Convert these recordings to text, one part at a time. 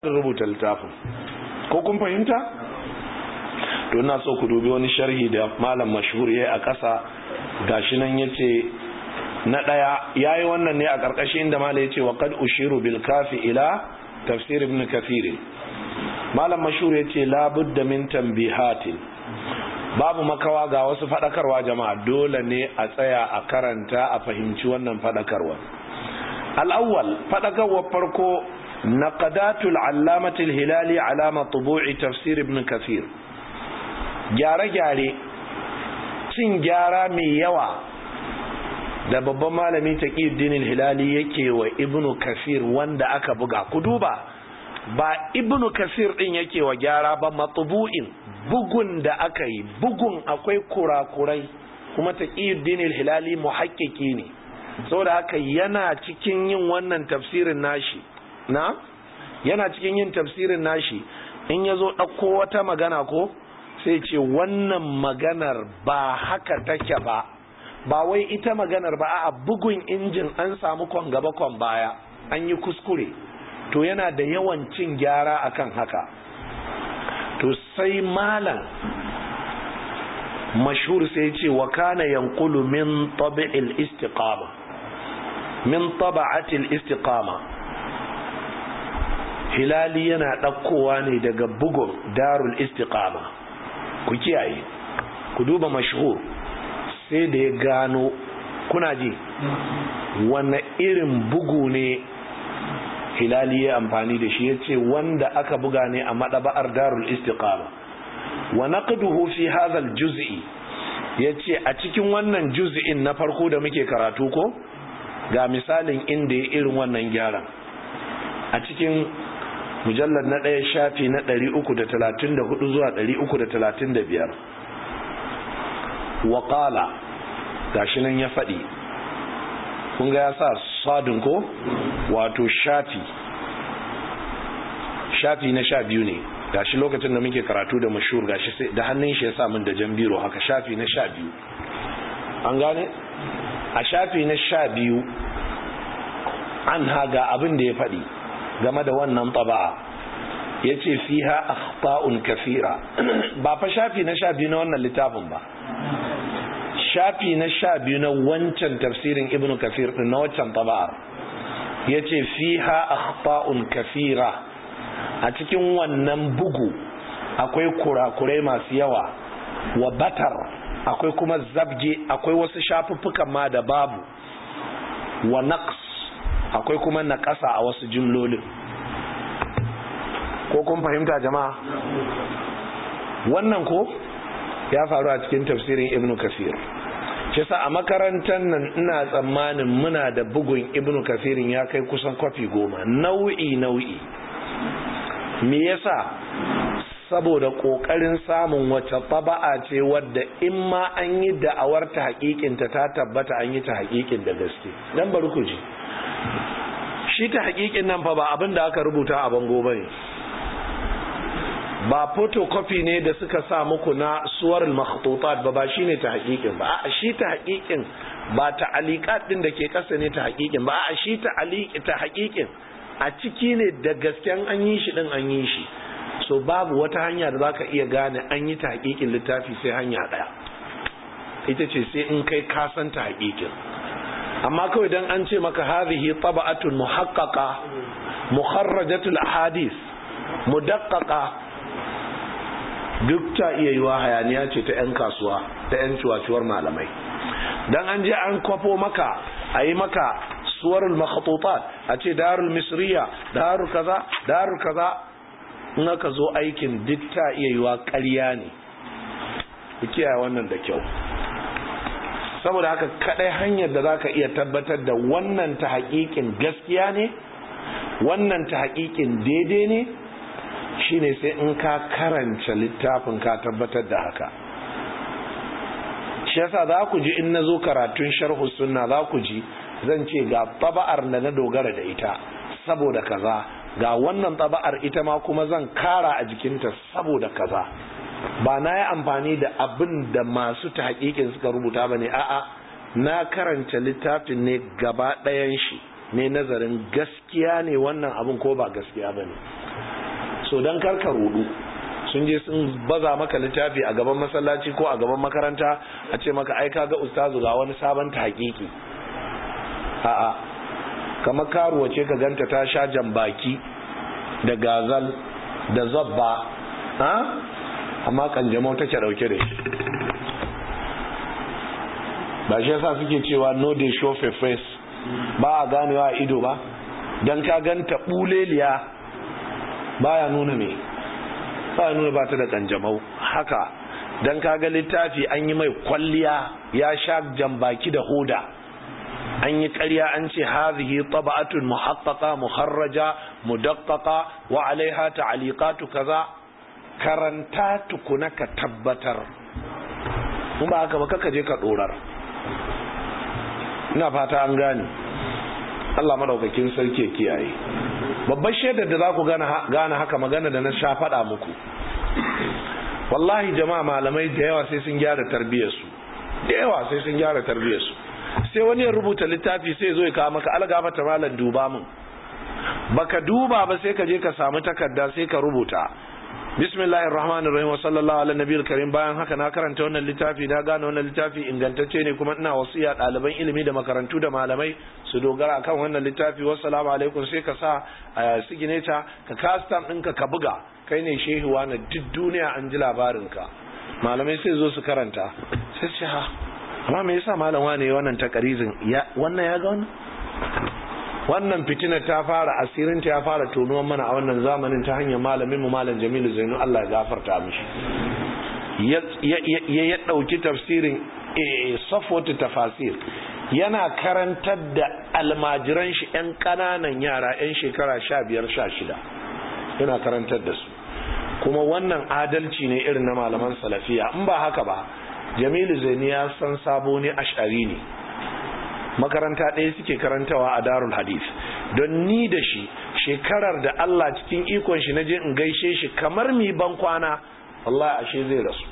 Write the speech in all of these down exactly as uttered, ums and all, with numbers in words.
rubuta littafin ko kun fahimta to ina so ku dubi wani sharhi da malam mashhur yayi a ƙasa gashi nan yace na daya yayi wannan ne a karkashin inda malam yace wa qad ushiru bil kafi ila tafsir ibn kathir malam mashhur yace la budda min tanbihatin babu makawa ga wasu fadakarwa jama'a dole ne a tsaya a karanta a fahimci wannan fadakarwa al-awwal fadakarwa farko naqadatul allamatul hilali ala matbu'i tafsir ibn kathir gyare-gyare cin gyara mai yawa da babban malami Taqiyuddin al-Hilali yake wa Ibn Kathir wanda aka buga ku duba ba Ibn Kathir din yake wa gyara ba matbu'in bugun da aka yi bugun akwai kurakurai kuma Taqiyuddin al-Hilali muhaqqiqi ne saboda haka yana cikin yin wannan tafsirin nashi na yana cikin yin tafsirin nashi in yazo dauko wata magana ko sai ce wannan maganar ba haka take ba ba wai ita maganar ba a bugun injin an samu kon gaba kon baya an yi kuskure to yana da yawan cin gyara akan haka to sai malam mashhur sai ce wa kana yanqulu min tabi'il istiqama min taba'atil istiqama Hilali yana ɗaukowa ne daga bugun darul istiqama ku kiyaye ku duba mashhur sai da ya gano kuna ji wanne irin bugu ne Hilali ya amfani da shi yace wanda aka buga ne a madaba'ar darul istiqama wa naqduhu fi hadha al-juz'i yace a cikin wannan juz'in na farko da muke karatu ko ga misalin inda ya irin wannan gyaran a cikin mujallad na ɗaya shafi na ɗari uku da talatin da hudu zuwa ɗari uku da talatin da biyar waƙala gashi nan ya faɗi kun ga ya sa sadin ko wato shafi shafi na sha biyu ne gashi lokacin da muke karatu da mashhur gashi sai da hannun shi ya sa min da jan biro haka shafi na sha biyu an gane a shafi na sha biyu an haga abin da ya faɗi game da wannan taba'a yace fiha akhta'un kathira ba fa shafi na sha biyu na wannan littafin ba shafi na sha biyu na wancan tafsirin ibn kathir din na wancan taba'ar yace fiha akhta'un kathira a cikin wannan bugu akwai kurakurai masu yawa wa batar akwai kuma zabje akwai wasu shafuffukan ma da babu wa naqs akwai kuma naƙasa a wasu jumlolin ko kun fahimta jama'a wannan ko ya faru a cikin tafsirin ibn kathir shi sa a makarantar nan ina tsammanin muna da bugun ibn kathirin ya kai kusan kwafi goma nau'i nau'i me yasa saboda kokarin samun wata taba'a ce wadda in ma an yi da'awar ta hakikinta ta tabbata an yi ta hakikin da gaske dan bari ku ji shi ta hakikin nan fa ba abin da aka rubuta a bango bane ba photocopy ne da suka sa muku na suwarul makhtutat ba ba shine ta hakikin ba a shi ta hakikin ba ta aliqat din da ke kasa ne ta hakikin ba a shi ta aliqi ta hakikin a ciki ne da gasken an yi shi din an yi shi so babu wata hanya da zaka iya gane an yi ta hakikin littafi sai hanya daya ita ce sai in kai ka san ta hakikin amma kawai dan an ce maka hadhihi taba'atun muhaqqaqa mukharrajatul ahadith mudaqqaqa duk ta iya yiwa hayaniya ce ta yan kasuwa ta yan ciwaciwar malamai dan an je an kwafo maka ayi maka suwarul makhtutat a ce darul misriya darul kaza darul kaza in aka zo aikin duk ta iya yiwa ƙarya ne ku kiyaye wannan da kyau saboda haka kadai hanyar da zaka iya tabbatar da wannan ta haƙiƙin gaskiya ne wannan ta haƙiƙin daidai ne shine sai in ka karanta littafin ka tabbatar da haka shi yasa za ku ji in nazo karatun sharhu sunna za ku ji zan ce ga taba'ar da na dogara da ita saboda kaza ga wannan taba'ar ita ma kuma zan kara a jikinta saboda kaza ba na yi amfani da abin da masu ta hakikin suka rubuta ba ne a'a na karanta littafin ne gaba ɗayan shi ne nazarin gaskiya ne wannan abin ko ba gaskiya ba ne so dan karka rudu sun je sun baza maka littafi a gaban masallaci ko a gaban makaranta a ce maka ai kaga ustazu ga wani sabon ta hakiki a'a kamar karuwa ce ka ganta ta sha jambaki da gazal da zabba ha amma kanjamau take dauke da shi ba shi yasa suke cewa no dey show face ba a ganewa a ido ba dan ka ganta buleliya baya nuna me ba nuna ba ta da kanjamau haka dan ka ga littafi an yi mai kwalliya ya sha jambaki da hoda an yi ƙarya an ce hazihi taba'atun muhaqqaqa muharraja mudaqqaqa wa alaiha ta'liqatu kaza karanta tukuna ka tabbatar mun ba haka ba kaka je ka dorar ina fata an gane Allah madaukakin sarki ya kiyaye babbar shaidar da za ku gane haka magana da na sha faɗa muku wallahi jama'a malamai da yawa sai sun gyara tarbiyyarsu da yawa sai sun gyara tarbiyyarsu sai wani ya rubuta littafi sai zo ya kawo maka algaba ta malam duba mun baka duba ba sai ka je ka samu takarda sai ka rubuta bismillahir rahmanir rahim wa sallallahu ala nabiyil karim bayan haka na karanta wannan littafi na gane wannan littafi ingantacce ne kuma ina wasiya ɗaliban ilimi da makarantu da malamai su dogara akan wannan littafi wassalamu alaikum sai ka sa signature ka custom ɗinka ka buga kai ne shehu wani duk duniya an ji labarinka malamai sai zo su karanta sai ce ha amma me yasa malam wani wannan takarizin ya wannan ya ga wannan wannan fitina ta fara asirin ta ya fara tonuwan mana a wannan zamanin ta hanyar malamin mu malam Jamilu Zainu Allah ya gafarta mishi ya ya ya dauki tafsirin safwatu tafasir yana karantar da almajiran shi yan kananan yara yan shekara sha biyar sha shida yana karantar da su kuma wannan adalci ne irin na malaman salafiya in ba haka ba Jamilu Zainu ya san sabo ne ash'ari ne makaranta ɗaya suke karantawa a Darul Hadith don ni da shi shekarar da Allah cikin ikon shi naje in gaishe shi kamar mi ban kwana wallahi ashe zai rasu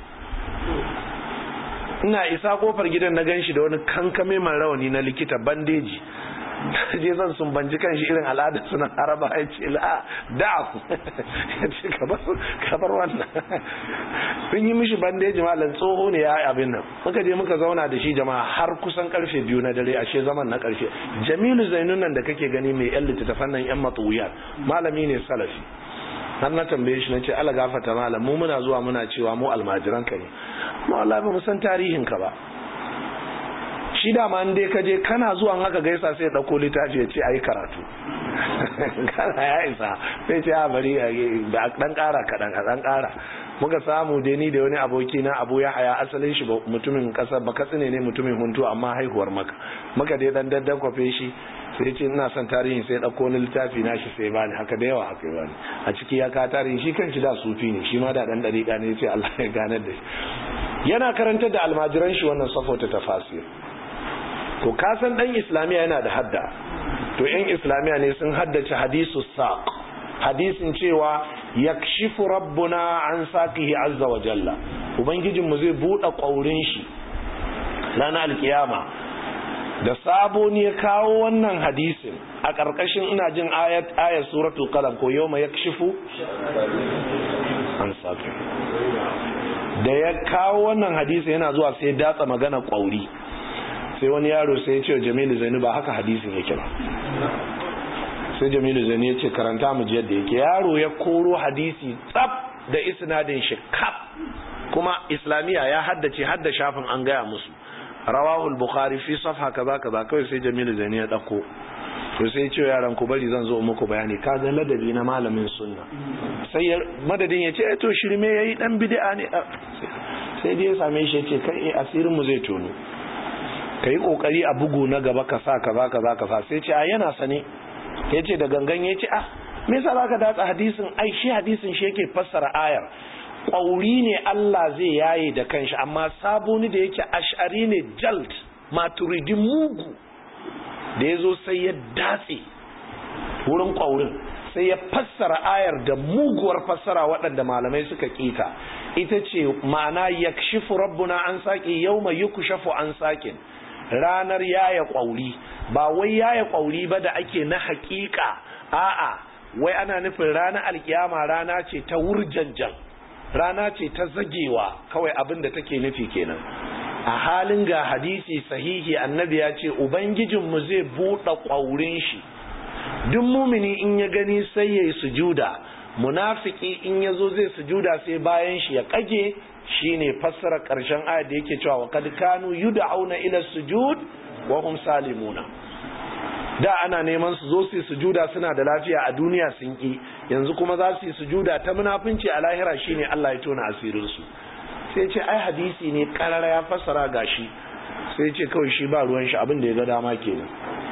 ina isa kofar gidan na ganshi da wani kankame man rawani na likita bandeji je zan sumbanci kanshi irin al'adar sunan Araba ya ce la da ya ce kabar wannan sun yi mishi bandeji malam tsoho ne ya abin nan muka je muka zauna da shi jama'a har kusan karfe biyu na dare ashe zaman na karshe Jamilu Zainun nan da kake gani mai yan littattafan nan yan matuyar malami ne salafi har na tambaye shi nace Allah gafarta malam mu muna zuwa muna cewa mu almajiran ka ne mu Allah ba mu san tarihin ka ba shi da ma dai ka je kana zuwa haka gaisa sai dauko littafi ya ce ayi karatu kana ya isa sai ce a bari da dan kara kadan dan kara muka samu dai ni da wani aboki na Abu Yahaya asalin shi mutumin kasar Bakatsine ne mutumin Huntu amma haihuwar Makka muka dai dan daddan kwafe shi sai ce ina son tarihin sai dauko wani littafi na shi sai bani haka da yawa haka bani a ciki ya ka tarihin shi kanshi da sufi ne shi ma da dan dariƙa ne sai Allah ya ganar da shi yana karantar da almajiran shi wannan safota tafasir to kasan dan islamiya yana da hadda to yan islamiya ne sun haddace hadisu saq hadisin cewa yakshifu rabbuna an saqihi azza wa jalla ubangijin mu zai bude kaurin shi ranar alkiyama da sabo ne kawo wannan hadisin a karkashin ina jin ayat ayat suratul qalam ko yawma yakshifu an saqihi da ya kawo wannan hadisi yana zuwa sai datsa magana kauri sai wani yaro sai ya ce Jamilu Zainu ba haka hadisin yake ba sai Jamilu Zainu ya ce karanta mu ji yadda yake yaro ya koro hadisi tsaf da isnadin shi kaf kuma islamiya ya haddace hadda shafin an gaya musu rawahu al-bukhari fi safha kaza kaza kai sai Jamilu Zainu ya dauko to sai ya ce yaran ku bari zan zo muku bayani ka ga ladabi na malamin sunna sai madadin ya ce to shirme yayi dan bid'a ne sai dai ya same shi ya ce kai asirin mu zai tono ka yi kokari a bugu na gaba ka sa kaza kaza kaza sai ce a yana sane ya ce da gangan ya ce ah me yasa zaka datsa hadisin ai shi hadisin shi yake fassara ayar kwauri ne Allah zai yaye da kanshi amma sabuni da yake ash'ari ne jalt maturidi mugu da yazo sai ya datse wurin kwaurin sai ya fassara ayar da muguwar fassara waɗanda malamai suka kita ita ce ma'ana yakshifu rabbuna an saqi yawma yukshafu an saqin ranar yaya kwauri ba wai yaya kwauri ba da ake na hakika a'a wai ana nufin ranar alkiyama rana ce ta wurjanjan, rana ce ta zagewa, kawai abin da take nufi kenan. A halin ga hadisi sahihi annabi ya ce ubangijinmu zai buɗe ƙwaurin shi, duk mumini in ya gani sai ya yi sujuda, munafiki in ya zo zai sujuda sai bayan shi ya kage. Shine fassara ƙarshen ayat da yake cewa qad kanu yud'auna ila sujud wa hum salimuna. Da ana neman su zo su sujuda suna da lafiya a duniya sun ki, yanzu kuma za su yi sujuda ta munafinci a lahira, shine Allah ya tona asirin su. Sai ce ai hadisi ne karara ya fassara gashi, sai ce kawai shi ba ruwan shi abin da ya ga dama kenan.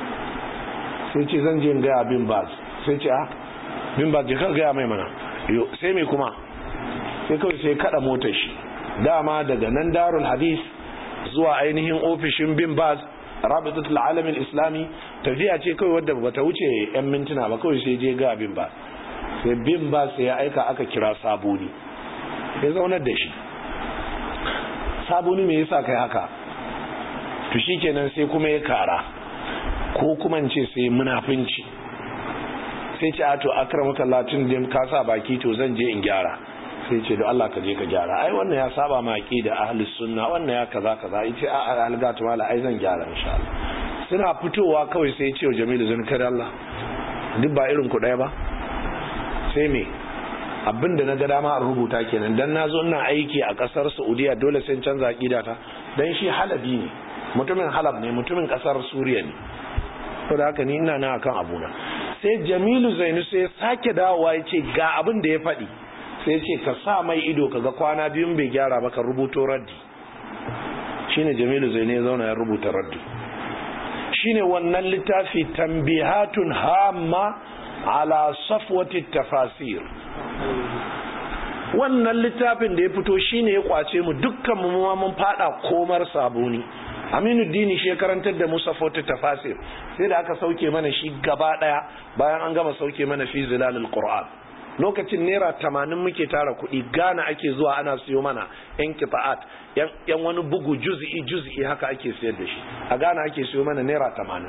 Sai ce zan je in ga bin Baz, sai ce ah bin Baz je ka ga mai mana, yo sai me kuma, sai kawai sai kada motar shi dama daga nan Darul Hadis zuwa ainihin ofishin bin Baz Rabitatul Alamin Islami, tafiya ce kawai wadda bata wuce yan mintuna ba, kawai sai je ga bin Baz. Sai bin Baz sai ya aika aka kira Sabuni, ya zaunar da shi. Sabuni me yasa kai haka? To shikenan sai kuma ya kara, ko kuma in ce sai munafinci. Sai ce a to akramaka Allah, tun da ka sa baki to zan je in gyara. Sai ce da Allah ka je ka gyara, ai wannan ya saba ma aqida ahlus sunna, wannan ya kaza kaza. Yace a algatu mala ai zan gyara insha Allah. Suna fitowa kawai sai ya ce wa Jamilu zan kada Allah, duk ba irin ku daya ba. Sai me abinda na ga dama a rubuta kenan, dan nazo ina aiki a kasar Saudiya dole sai canza aqida ta, dan shi Halabi ne, mutumin Halab ne, mutumin kasar Suriya ne. Saboda haka ni ina nan akan abuna. Sai Jamilu Zainu sai sake dawowa yace ga abin da ya faɗi. Sai ce ka sa mai ido kaga kwana biyun bai gyara ba ka rubuto raddi. Shine Jamilu Zainu ya zauna ya rubuta raddi. Shine wannan littafi Tanbihatun Hamma ala Safwati Tafasir. Wannan littafin da ya fito shine ya kwace mu dukkan mu mun fada komar Sabuni. Aminuddin shi ya karantar da Musa Safwati Tafasir, sai da aka sauke mana shi gaba daya bayan an gama sauke mana fi zilalul Qur'an. Lokacin naira tamanin muke tara kuɗi, Ghana ake zuwa ana siyo mana yan kita'at, yan wani bugu juz'i juz'i haka ake sayar da shi. A Ghana ake siyo mana naira tamanin.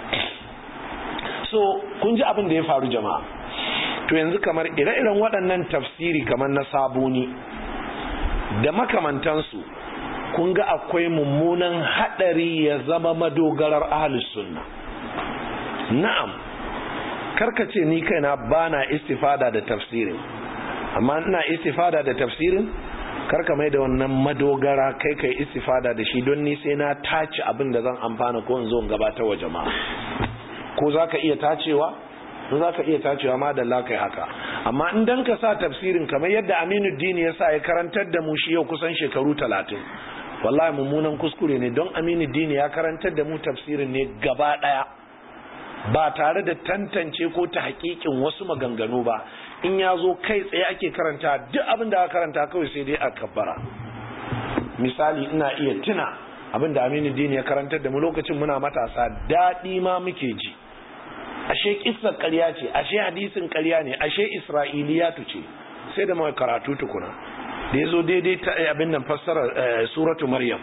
So kun ji abin da ya faru jama'a. To yanzu kamar ire-iren waɗannan tafsiri kamar na Sabuni da makamantansu, kun ga akwai mummunan haɗari ya zama madogarar ahlus sunna. Na'am, karkace ni kaina bana istifada da tafsirin, amma ina istifada da tafsirin, karka mai da wannan madogara kai kai istifada da shi, don ni sai na tace abin da zan amfana ko in zo in gabatar wa jama'a. Ko zaka iya tacewa? In zaka iya tacewa ma da Allah kai haka. Amma in dan ka sa tafsirin kamar yadda Aminuddin ya sa ya karantar da mu shi yau kusan shekaru talatin. Wallahi mummunan kuskure ne, don Aminuddin ya karantar da mu tafsirin ne gaba daya, ba tare da tantance ko ta hakikin wasu maganganu ba. In ya zo kai tsaye ake karanta, duk abin da aka karanta kawai sai dai a kabbara. Misali ina iya tuna abin da Aminuddin ya karantar da mu lokacin muna matasa, daɗi ma muke ji. Ashe kissar ƙarya ce, ashe hadisin ƙarya ne, ashe Isra'iliyatu ce, sai da mai karatu tukuna. Da ya zo daidai ta abin nan fassarar suratu Maryam,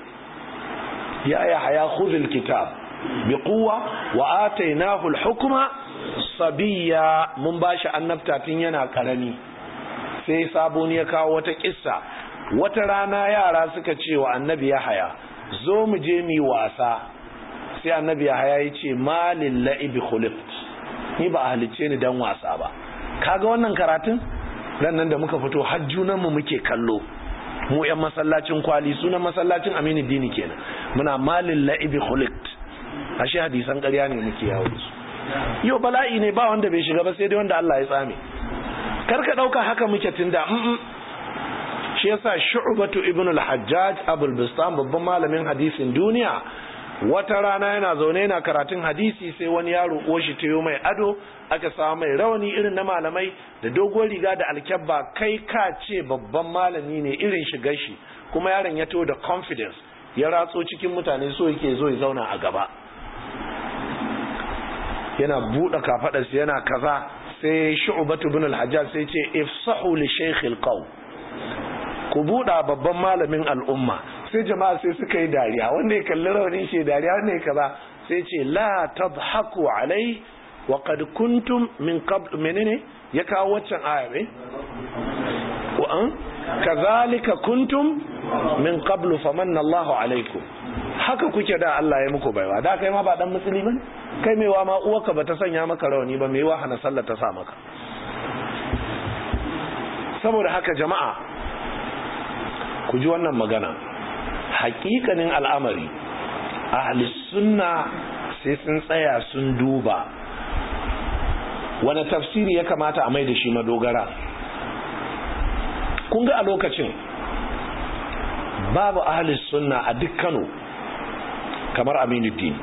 ya ya haya khudhul kitab bi quwwa wa atainahu al-hukma sabiyya, mun bashi annabta tun yana karami. Sai Sabuni ya kawo wata kissa, wata rana yara suka ce wa annabi Yahaya, zo mu je mu wasa. Sai annabi Yahaya ya ce malil la'ibi khuliqt, ni ba halicce ni dan wasa ba. Kaga wannan karatun ran nan da muka fito har junan mu muke kallo, mu yan masallacin Kwali, sunan masallacin Aminuddin kenan, muna malil la'ibi khuliqt. Ashe hadisan ƙarya ne muke yawo da su. Yau bala'i ne ba wanda bai shiga ba sai dai wanda Allah ya tsame. Karka dauka haka muke tunda mm shi yasa Shu'batu ibn al-Hajjaj Abul Bistam, babban malamin hadisin duniya, wata rana yana zaune yana karatun hadisi, sai wani yaro ko shi tayo mai ado, aka samu mai rawani irin na malamai da dogon riga da alkyabba, kai ka ce babban malami ne irin shigar shi, kuma yaron ya to da confidence, ya ratso cikin mutane so yake zo ya zauna a gaba, yana buɗe kafadarsa yana kaza. Sai Shu'batu ibn al-Hajjaj sai ce ifsahu li shaykh al-qawm, ku buɗa babban malamin al'umma. Sai jama'a sai suka yi dariya, wanda ya kalli rawanin shi dariya, wanda ya kaza. Sai ce la tadhaku alai wa qad kuntum min qabl menene ya kawo waccan aya ne wa an kazalika kuntum min qablu famanna Allahu alaikum haka kuke da Allah ya muku baiwa da kai ma ba dan musulmi bane kai mewa ma uwarka bata sanya maka rawani ba mewa hana sallah ta sa maka saboda haka jama'a ku ji wannan magana hakikanin al'amari ahli sunna sai sun tsaya sun duba wani tafsiri ya kamata a mai da shi madogara. Kun ga a lokacin babu ahli sunna a duk Kano kamar Aminuddin,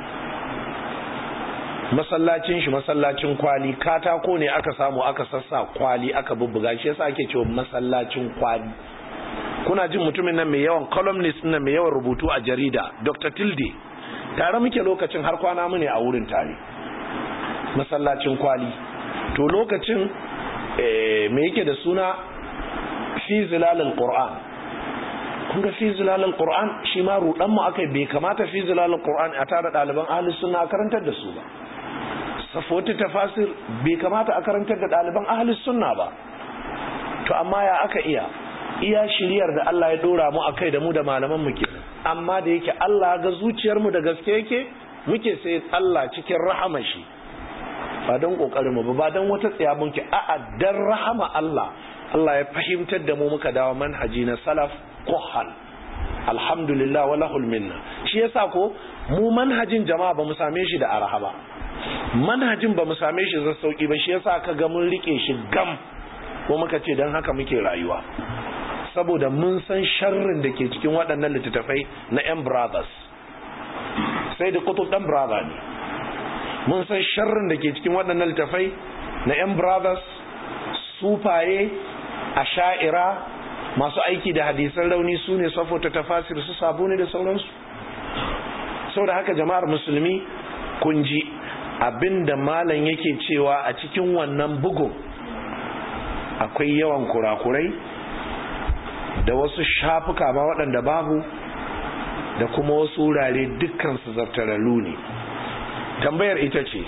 masallacin shi masallacin kwali, katako ne aka samu aka sassa kwali aka bubbuga shi yasa ake cewa masallacin kwali. Kuna jin mutumin nan mai yawan columnist nan mai yawan rubutu a jarida Doctor Tilde tare muke lokacin har kwana mu ne a wurin tare, masallacin kwali. To lokacin eh, me yake da suna fi zilalul Qur'an. Kun ga fi zilalul Qur'an shi ma rudan mu akai bai kamata fi zilalul Qur'an a tare ɗaliban ahli sunna a karantar da su ba. Safoti tafasir bai kamata a karantar da ɗaliban ahli sunna ba. To amma ya aka iya iya shiriyar da Allah ya dora mu akai da mu da malaman mu kenan. Amma da yake Allah ga zuciyar mu da gaske yake muke sai Allah cikin rahama shi ba don kokarin mu ba don wata tsaya munki a'a dan rahama Allah Allah ya fahimtar da mu muka dawo manhaji na salaf quhal alhamdulillah wa lahul minna. Shi yasa ko mu manhajin jama'a ba mu same shi da araha ba, manhajin ba mu same shi da sauki ba. Shi yasa ka ga mun rike shi gam ko muka ce dan haka muke rayuwa, saboda mun san sharrin da ke cikin waɗannan littattafai na yan brothers. Sai da kutub dan brother ne. Mun san sharrin da ke cikin waɗannan littattafai na yan brothers, sufaye, asha'ira, masu aiki da hadisan rauni su ne safota tafasir su sabuni da sauransu. Saboda haka jama'ar musulmi kun ji abinda malam yake cewa a cikin wannan bugun akwai yawan kurakurai da wasu shafuka ma waɗanda babu, da kuma wasu wurare dukkan su zartararru ne. Tambayar ita ce,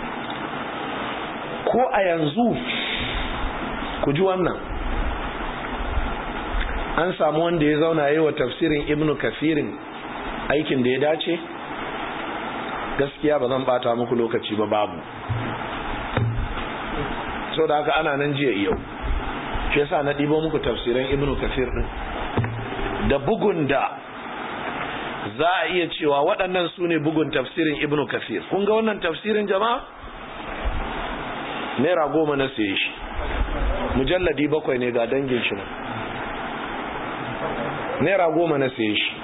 ko a yanzu ku ji wannan, an samu wanda ya zauna yi wa tafsirin Ibn Kathirin aikin da ya dace? Gaskiya ba zan bata muku lokaci ba, babu. So da haka ana nan jiya yau, shi yasa na ɗibo muku tafsirin Ibn Kathir ɗin da bugun da za a iya cewa waɗannan su ne bugun tafsirin Ibn Kathir. Kun ga wannan tafsirin jama'a? Naira goma na saye shi, mujalladi bakwai ne ga dangin shi nan. Naira goma na saye shi.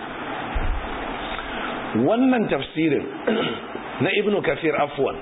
Wannan tafsirin na Ibn Kathir afwan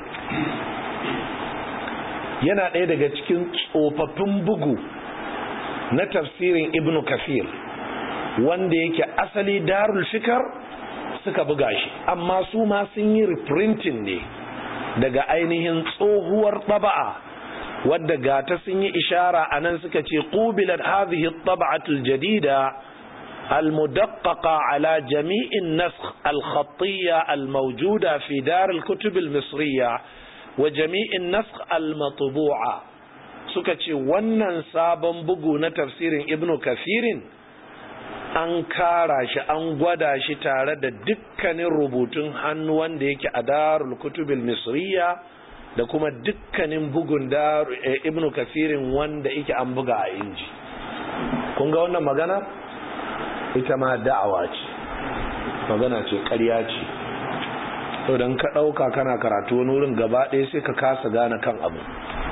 yana ɗaya daga cikin tsofaffin bugu na tafsirin Ibn Kathir wanda yake asali Darul Fikr suka buga shi, amma su ma sun yi reprinting ne daga ainihin tsohuwar taba'a wadda gata sun yi ishara anan suka ce qubilat hadhihi at-tab'atu al-jadida al-mudaqqaqa ala jami' an-nasakh al-khattiyya al-mawjuda fi dar al-kutub al-misriyya wa jami' an-nasakh al-matbu'a. Suka ce wannan sabon bugu na tafsirin Ibn Kathirin an kara shi, an gwada shi tare da dukkanin rubutun hannu wanda yake a darul kutub al-misriyya da kuma dukkanin bugun da Ibn Kathirin wanda yake an buga a inji. Kun ga wannan magana ita ma da'awa ce, magana ce, ƙarya ce. to dan ka dauka kana karatu wani wurin gaba ɗaya sai ka kasa gane kan abu.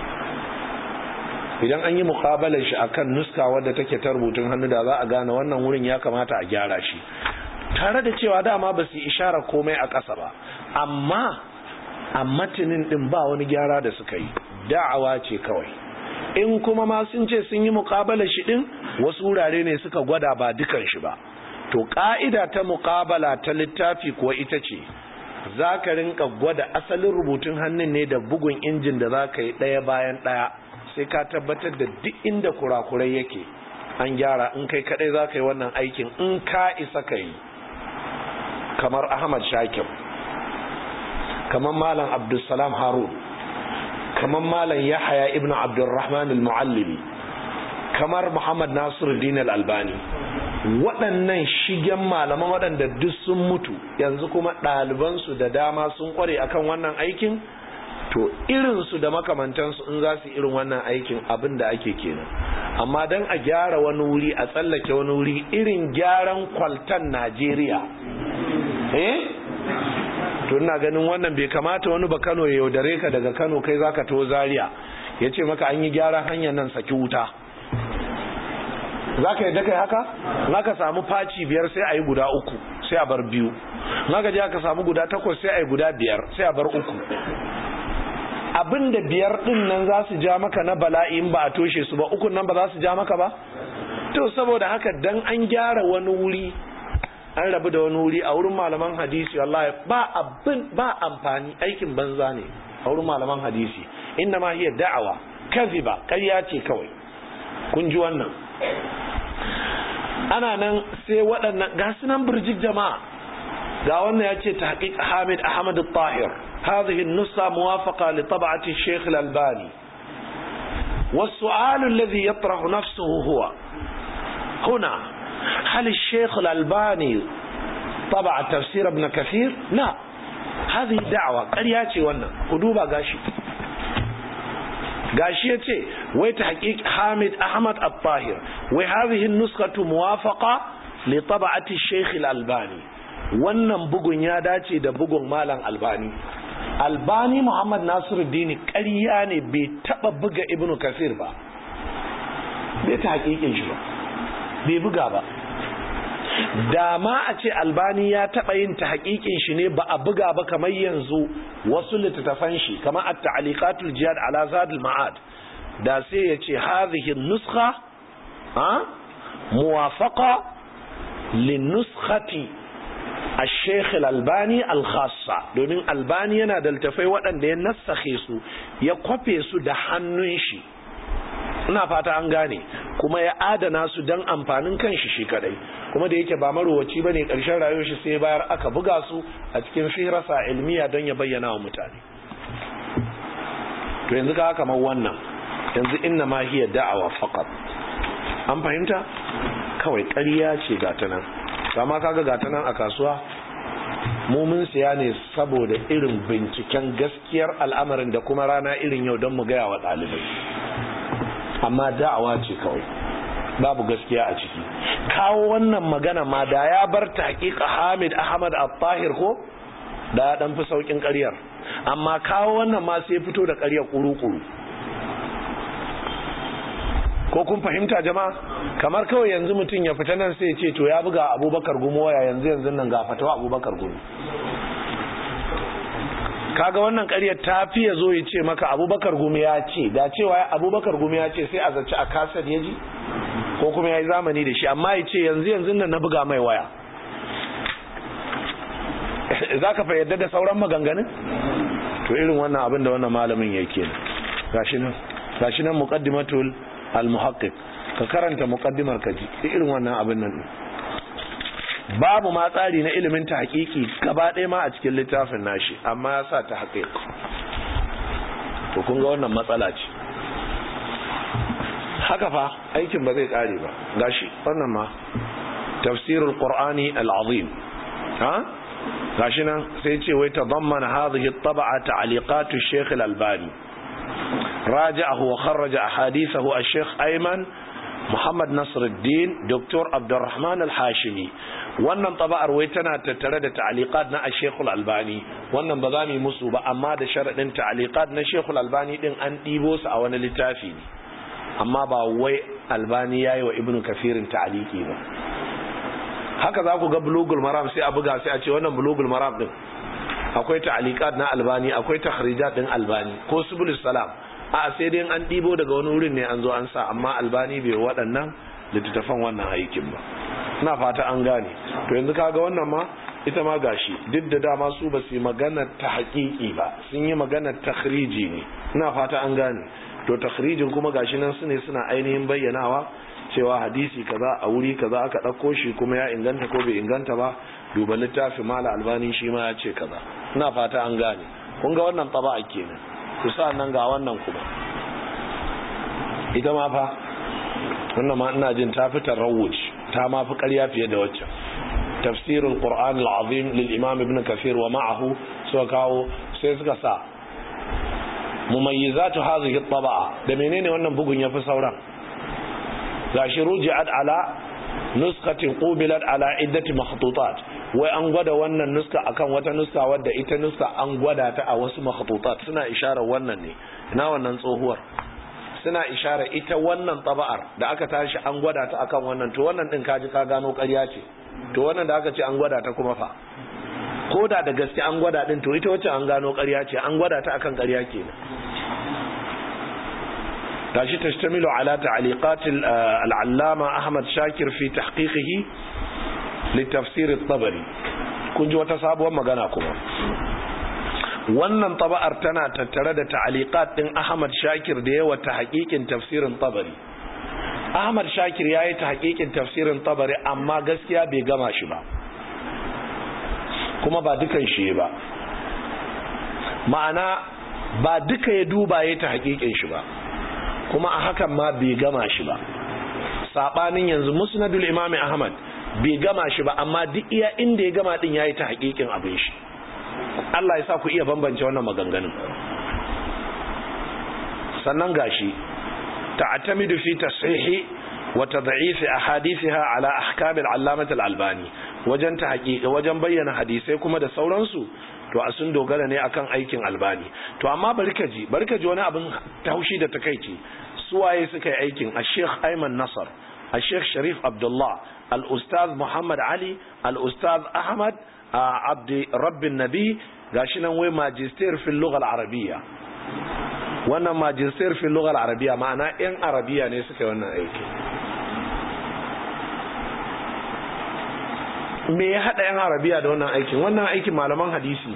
Idan an yi muqabalar shi akan nuska wadda take ta rubutun hannu da za a gane wannan wurin ya kamata a gyara shi, tare da cewa dama ba su ishara komai a ƙasa ba, amma a matinin din ba wani gyara da suka yi, da'awa ce kawai. In kuma ma sun ce sun yi muqabalar shi din wasu wurare ne suka gwada ba dukan shi ba. To ka'ida ta muqabala ta littafi kuwa ita ce za ka rinka gwada asalin rubutun hannun ne da bugun injin da za ka yi ɗaya bayan ɗaya, sai ka tabbatar da duk inda kurakurai yake an gyara. In kai kadai za ka yi wannan aikin, in ka isa ka yi, kamar Ahmad Shakir, kamar Malam Abdulsalam Harun, kamar malam Yahya ibn Abdurrahman al-Muallimi, kamar Muhammad Nasiruddin al-Albani, waɗannan shigen malaman waɗanda duk sun mutu yanzu kuma ɗalibansu da dama sun ƙware akan wannan aikin, to irinsu da makamantansu in za su irin wannan aikin abin da ake kenan. Amma don a gyara wani wuri a tsallake wani wuri irin gyaran kwaltan Najeriya, eh to ina ganin wannan bai kamata wani ba Kano ya yaudare ka daga Kano kai zaka to Zaria ya ce maka an yi gyaran hanyar nan saki wuta. Za ka yadda kai haka? Za ka samu faci biyar sai a yi guda uku sai a bar biyu, za ka je aka samu guda takwas sai a yi guda biyar sai a bar uku. Abin da biyar din nan za su ja maka na bala'i in ba a toshe su ba, ukun nan ba za su ja maka ba? To saboda haka dan an gyara wani wuri an rabu da wani wuri a wurin malaman hadisi, wallahi ba abin ba amfani, aikin banza ne a wurin malaman hadisi. Inna ma hiya da'awa kaziba, ƙarya ce kawai. Kun ji wannan? Ana nan sai waɗannan ga sunan birjik jama'a. Ga wannan ya ce tahqiq Hamid Ahmad al-Tahir, هذه النسخة موافقة لطبعة الشيخ الألباني. والسؤال الذي يطرح نفسه هو هنا: هل الشيخ الألباني طبع تفسير ابن كثير؟ لا، هذه دعوة قرياتي وانا قدوبة قاشي قاشيتي وتحقيق حامد أحمد الطاهر، وهذه النسخة موافقة لطبعة الشيخ الألباني. wannan bugun ya dace da bugun malam Albani. Albani Muhammad Nasiruddin ƙarya ne bai taba buga Ibn Kathir ba, bai ta hakikin shi ba, bai buga ba. Da ma a ce Albani ya taba yin ta hakikin shi ne ba a buga ba, kamar yanzu wasu littattafan shi kamar at-ta'liqatul jihad ala zadul ma'ad, da sai ya ce hadhihi an-nuskha ha muwafaqa lin-nuskhati الشيخ الألباني الخاصة، domin Albani yana da littafai waɗanda ya nassakhe su ya kwafe su da hannun shi, ina fata an gane, kuma ya adana su don amfanin kanshi shi kadai, kuma da yake ba marowaci bane ƙarshen rayuwar shi sai bayar aka buga su a cikin firasa ilmiya don ya bayyana wa mutane. To yanzu ka kamar wannan, yanzu inna ma hiya da'awa faqat, an fahimta? Kawai ƙarya ce ga ta nan, kama kaga gata nan a kasuwa, mu mun siya ne saboda irin binciken gaskiyar al'amarin da kuma rana irin yau don mu gaya wa ɗalibai, amma da'awa ce kawai, babu gaskiya a ciki. Kawo wannan magana ma da ya bar ta haƙiƙa Hamid Ahmad al-Tahir ko da ya ɗan fi sauƙin ƙaryar, amma kawo wannan ma sai fito da ƙaryar ƙuru-ƙuru. Ko kun fahimta jama'a? Kamar kawai yanzu mutum ya fita nan sai ya ce to ya buga Abubakar Gumi waya yanzu yanzu nan ga fatawa Abubakar Gumi. Kaga wannan ƙaryar ta fi ya zo ya ce maka Abubakar Gumi ya ce, da cewa Abubakar Gumi ya ce sai a zaci a kasar ya ji ko kuma ya yi zamani da shi, amma ya ce yanzu yanzu nan na buga mai waya. Za ka fa yadda da sauran maganganun? To irin wannan abin da wannan malamin yake ne. Gashi nan, gashi nan muqaddimatul al-muhaqqiq, ka karanta muqaddimar ka ji irin wannan abin nan. Babu ma tsari na ilimin ta hakiki gaba ɗaya ma a cikin littafin nashi, amma ya sa ta haƙiƙ. To kun ga wannan matsala ce. Haka fa aikin ba zai ƙare ba. Gashi wannan ma tafsirul qur'ani al-azim, ha gashi nan sai ce wai tadammana hadhihi at-tab'a ta'liqat ash-shaykh al-albani, راجعه وخرج أحاديثه الشيخ أيمن محمد نصر الدين دكتور عبد الرحمن الحاشمي. wannan taba'ar wai tana tattare da ta'liqat na Sheikh Al-Albani, wannan ba za mu musu ba, amma da sharadin ta'liqat na Sheikh Al-Albani din an dibo su a wani littafi ne, amma ba wai Albani yayi wa Ibn Kathir ta'liqi ba. Haka za ku ga Bulughul Maram sai a buga sai a ce wannan Bulughul Maram din akwai ta'liqat na Albani, akwai takhrijat din Albani ko Subulus Salam, a sai dai an dibo daga wani wurin ne an zo an sa, amma Albani bai waɗannan littattafan wannan aikin ba. Ina fata an gane. To yanzu kaga wannan ma ita ma gashi, duk da dama su ba su yi magana ta haƙiƙi ba, sun yi magana takhriji ne. Ina fata an gane. To takhrijin kuma gashi nan su ne suna ainihin bayyanawa cewa hadisi kaza a wuri kaza aka ɗauko shi kuma ya inganta ko bai inganta ba, duba littafin Mala Albani shi ma ya ce kaza. Ina fata an gane. Kun ga wannan taba'a kenan. to sa'annan ga wannan kuma ita ma fa wannan ma ina jin ta fi tarawuj ta ma fi ƙarya fiye da waccan tafsirul qur'an al-azim lil imam ibn kathir wa ma'ahu suka kawo sai suka sa mumayyizatu hadhihi at-taba'a da menene wannan bugun yafi sauran gashi ruji'at ala nuskatin qubilat ala iddati makhtutat wai an gwada wannan nuska akan wata nuska wadda ita nuska an gwada ta a wasu makhtutat suna isharar wannan ne ina wannan tsohuwar suna isharar ita wannan taba'ar da aka tashi an gwada ta akan wannan to wannan din kaji ka gano ƙarya ce to wannan da aka ce an gwada ta kuma fa ko da da gaske an gwada din to ita wacce an gano ƙarya ce an gwada ta akan ƙarya kenan gashi tashtamilu ala ta'liqat al-allama Ahmad Shakir fi tahqiqihi li tafsir at-Tabari kun ji wata sabuwar magana kuma wannan taba'ar tana tattare da ta'liqat din Ahmad Shakir da yawa ta haƙiƙin tafsirin Tabari Ahmad Shakir yayi ta haƙiƙin tafsirin Tabari amma gaskiya bai gama shi ba kuma ba dukan shi ba ma'ana ba duka ya duba yayi ta haƙiƙin shi ba kuma a hakan ma bai gama shi ba sabanin yanzu musnadul imam Ahmad bai gama shi ba amma duk iya inda ya gama din yayi ta haƙiƙin abin shi Allah ya sa ku iya bambance wannan maganganun sannan gashi ta'tamidu fi tashihi wa tad'if ahadithha ala ahkam al-allamah al-albani wajen ta haƙiƙa wajen bayyana hadisai kuma da sauransu to a sun dogara ne akan aikin albani to amma barkaji barkaji wani abin taushi da takeici suwaye suka yi aikin al-sheikh Ayman Nasar al-sheikh Sharif Abdullah al-ustaz Muhammad Ali al-ustaz Ahmad Abdi Rabbin Nabi gashi nan wai magister fil lugha al-arabiyya wannan magister fil lugha al-arabiyya ma'ana yan arabiya ne suka yi wannan aiki me ya hada yan arabiya da wannan aikin wannan aikin malaman hadisi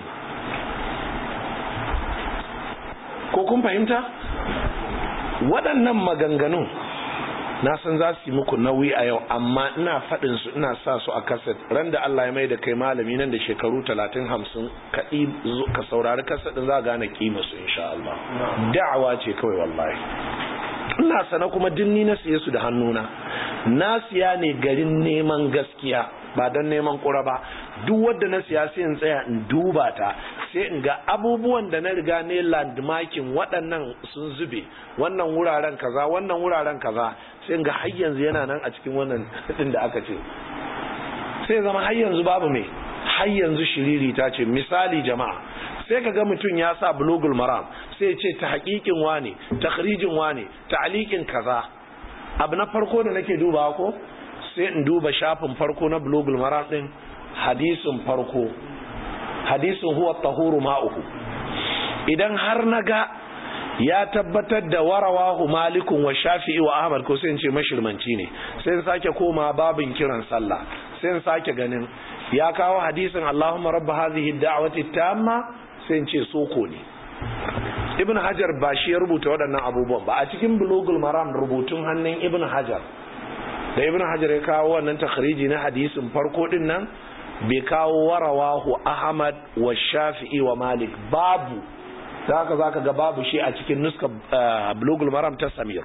ko kun fahimta waɗannan maganganun na san za su yi muku nauyi a yau amma ina faɗin su ina sa su a kaset ran da Allah ya mai da kai malami nan da shekaru talatin hamsin ka ka saurari kaset din za ka gane kima su insha Allah da'awa ce kawai wallahi ina sana kuma dinni na siye su da hannuna na siya ne garin neman gaskiya ba don neman kura ba duk wanda na siya sai in tsaya in duba ta sai in ga abubuwan da na riga ne landmarking waɗannan sun zube wannan wuraren kaza wannan wuraren kaza sai in ga har yanzu yana nan a cikin wannan din da aka ce sai zama har yanzu babu me har yanzu shiriri ta ce misali jama'a sai ka ga mutum ya sa bulugul maram sai ya ce ta haƙiƙin wane takhrijin wane ta'liqin kaza abu na farko da nake dubawa ko sai in duba shafin farko na bulugul maram din hadisin farko hadisin huwa tahuru ma'uhu idan har naga ya tabbatar da warawahu malikun wa shafi'i wa ahmad ko sai in ce mashirmanci ne sai in sake koma babin kiran sallah sai in sake ganin ya kawo hadisin Allahumma rabb hadhihi ad-da'wati tamma sai in ce soko ne ibn hajar ba shi ya rubuta waɗannan abubuwan ba a cikin bulugul maram rubutun hannun ibn hajar da ibn hajar ya kawo wannan takhriji na hadisin farko din nan bai kawo warawahu ahmad wa shafi'i wa malik babu zaka zaka ga babu shi a cikin nuska bulugul maram ta samir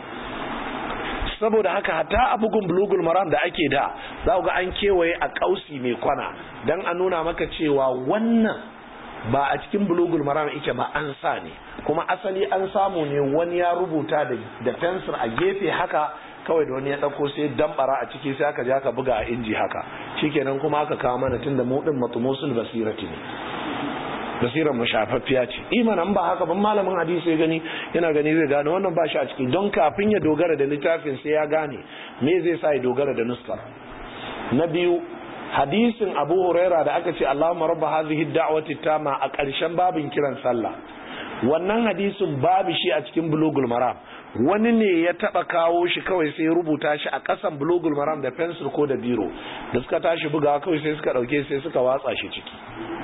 saboda haka hatta a bugun bulugul maram da ake da za ku ga an kewaye a kausi mai kwana dan a nuna maka cewa wannan ba a cikin bulugul maram yake ba an sa ne kuma asali an samu ne wani ya rubuta da fensir a gefe haka kawai da wani ya dauko sai dambara a ciki sai aka je aka buga a inji haka shikenan kuma aka kawo mana tunda mu din matumusul basirati ne basiran mushafaffiya ce imanan ba haka ban malamin hadisi ya gani yana gani zai gane wannan ba shi a ciki don kafin ya dogara da littafin sai ya gane me zai sa ya dogara da nuskar na biyu hadisin Abu Huraira da aka ce Allahumma rabb hadhihi ad-da'wati tama a ƙarshen babin kiran sallah wannan hadisin babu shi a cikin bulugul maram wani ne ya taba kawo shi kawai sai ya rubuta shi a ƙasan bulugul maram da pencil ko da biro da suka tashi bugawa kawai sai suka dauke sai suka watsa shi ciki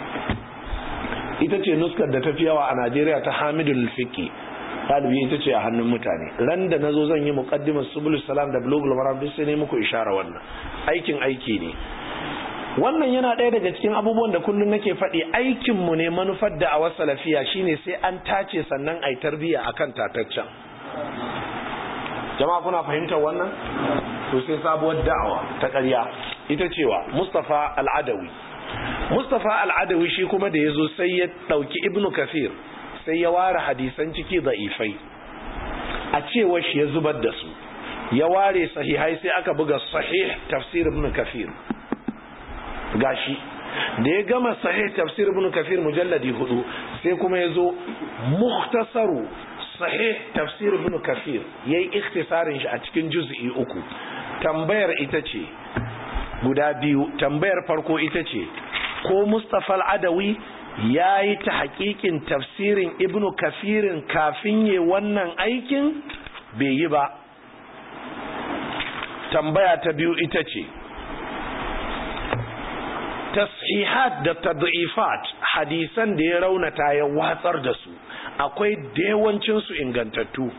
ita ce nuskar da tafi yawa a Najeriya ta Hamidul Fiqi galibi ita ce a hannun mutane ran da nazo zan yi muqaddimar subulus salam da bulugul maram duk sai ne muku ishara wannan aikin aiki ne wannan yana ɗaya daga cikin abubuwan da kullum nake faɗi, aikinmu ne manufar da a wasu salafiya shine sai an tace sannan a yi tarbiyya a kan tataccen. Jama'a kuna fahimtar wannan? To sai sabuwar da'awa ta ƙarya ita cewa Mustapha Al-Adawi Mustapha Al-Adawi shi kuma da ya zo sai ya ɗauki Ibn Kathir sai ya ware hadisan ciki da'ifai, a cewa shi ya zubar da su, ya ware sahihai sai aka buga sahih tafsir Ibn Kathir. Gashi da ya gama sahih tafsir Ibn Kathir mujalladi hudu sai kuma ya zo mukhtasaru sahih tafsir Ibn Kathir, yayi ikhtisarin shi a cikin juz'i uku. Tambayar ita ce guda biyu. Tambayar farko ita ce, ko Mustapha Al-Adawi yayi ta hakikin tafsirin Ibn Kathirin kafin yayi wannan aikin? Bai yi ba. Tambaya ta biyu ita ce, tashihat da tad'ifat, hadisan da ya raunata ya watsar da su, akwai da yawancin su ingantattu,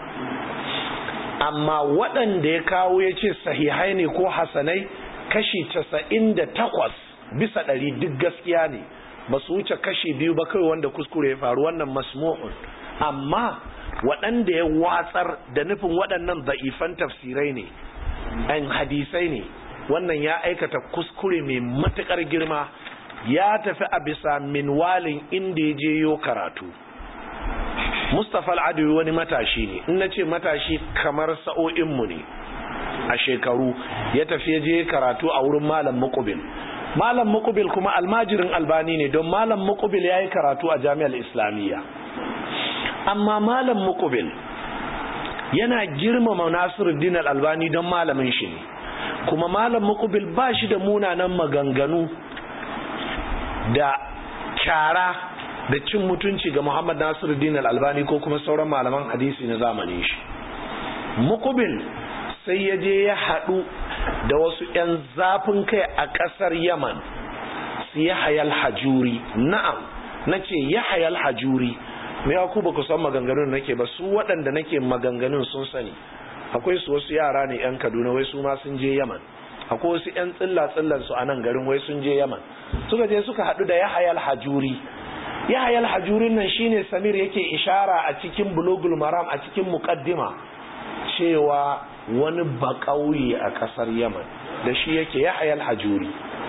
amma waɗanda ya kawo ya ce sahihai ne ko hasanai kashi casa'in da takwas bisa ɗari duk gaskiya ne, ba su wuce kashi biyu ba kawai wanda kuskure ya faru, wannan masmu'un. Amma waɗanda ya watsar da nufin waɗannan da'ifan tafsirai ne, an hadisai ne, wannan ya aikata kuskure mai matuƙar girma, ya tafi a bisa minwalin inda ya je yo karatu. Mustapha Al-Adawi wani matashi ne, in na ce matashi kamar sa'o'inmu ne a shekaru, ya tafi ya je karatu a wurin Malam Muqbil. Malam Muqbil kuma almajirin Albani ne, don Malam Muqbil ya yi karatu a Jami'ar Islamiyya. Amma Malam Muqbil yana girmama Nasiruddin Al-Albani don malamin shi ne, kuma Malam Muqbil ba shi da munanan maganganu da kyara da cin mutunci ga Muhammad Nasiruddin Al-Albani ko kuma sauran malaman hadisi na zamanin shi. Muqbil sai ya je ya haɗu da wasu 'yan zafin kai a ƙasar Yaman, su Yahya Al-Hajuri. Na'am, nace Yahya Al-Hajuri, me ya ku ba ku san maganganun nake ba, su waɗanda nake maganganun sun sani. Akwai su wasu yara ne 'yan Kaduna, wai su ma sun je Yaman. Akwai wasu 'yan tsilla tsillan su a nan garin, wai sun je Yaman. Suka je suka haɗu da Yahya Al-Hajuri. Yahya Al-Hajurin nan shine Samir yake ishara a cikin Bulugul Maram a cikin muqaddima cewa wani baƙauye a ƙasar Yaman da shi yake Yahya Al-Hajuri.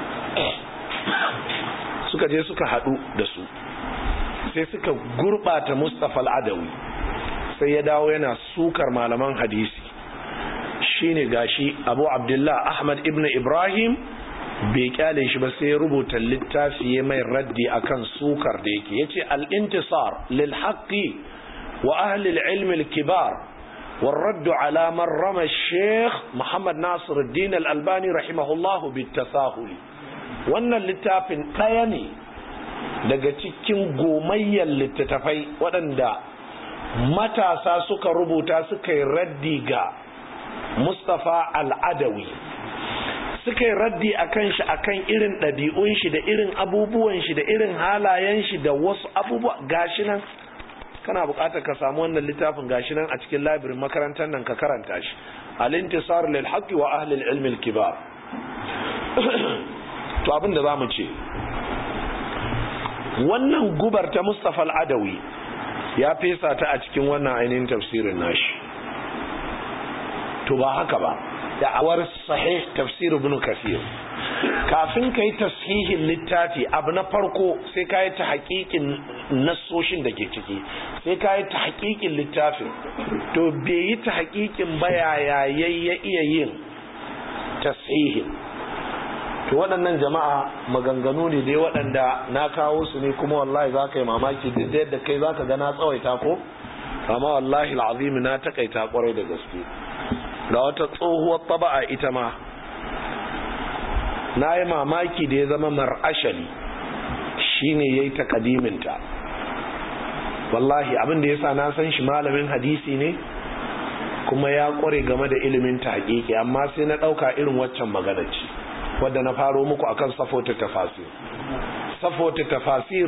Suka je suka haɗu da su sai suka gurɓata Mustapha Al-Adawi, sai ya dawo yana sukar malaman hadisi. Shine gashi Abu Abdullah Ahmad ibn Ibrahim bai kyale shi ba, sai ya rubuta littafi ya mai raddi akan sukar da yake. Yace al-intisar lil haqqi wa ahli al-ilm al-kibar wal radd ala man rama al-sheikh Muhammad Nasiruddin Al-Albani rahimahullah bit-tasahul. Wannan littafin ɗaya ne daga cikin gomayyar littattafai waɗanda matasa suka rubuta suka yi raddi ga Mustapha Al-Adawi, suka yi raddi akan shi akan irin ɗabi'un shi da irin abubuwan shi da irin halayen shi da wasu abubuwa. Gashi nan kana buƙatar ka samu wannan littafin, gashi nan a cikin library makarantar nan ka karanta shi, al-intisar lil haqqi wa ahli al-ilm al-kibar. To abin da zamu ce, wannan gubar ta Mustapha Al-Adawi ya fesa ta a cikin wannan ainihin tafsirin nashi. To ba haka ba, da'awar sahih tafsir Ibn Kathir, kafin ka yi tashihin littafi abu na farko sai ka yi ta haƙiƙin nassoshin da ke ciki, sai ka yi ta haƙiƙin littafin. To bai yi ta haƙiƙin ba, yaya ya iya yin tashihin. To waɗannan jama'a maganganu ne dai waɗanda na kawo su ne, kuma wallahi za ka yi mamaki duk da yadda kai za ka ga na tsawaita ko, amma wallahi al'azimi na takaita kwarai da gaske. Ga wata tsohuwar taba'a ita ma na yi mamaki da ya zama mar'ashali shine yayi takadiminta. Wallahi abin da yasa na san shi malamin hadisi ne kuma ya kware game da ilimin tahqiqi, amma sai na dauka irin waccan magana ce wadda na faro muku akan safota tafasir. Safota tafasir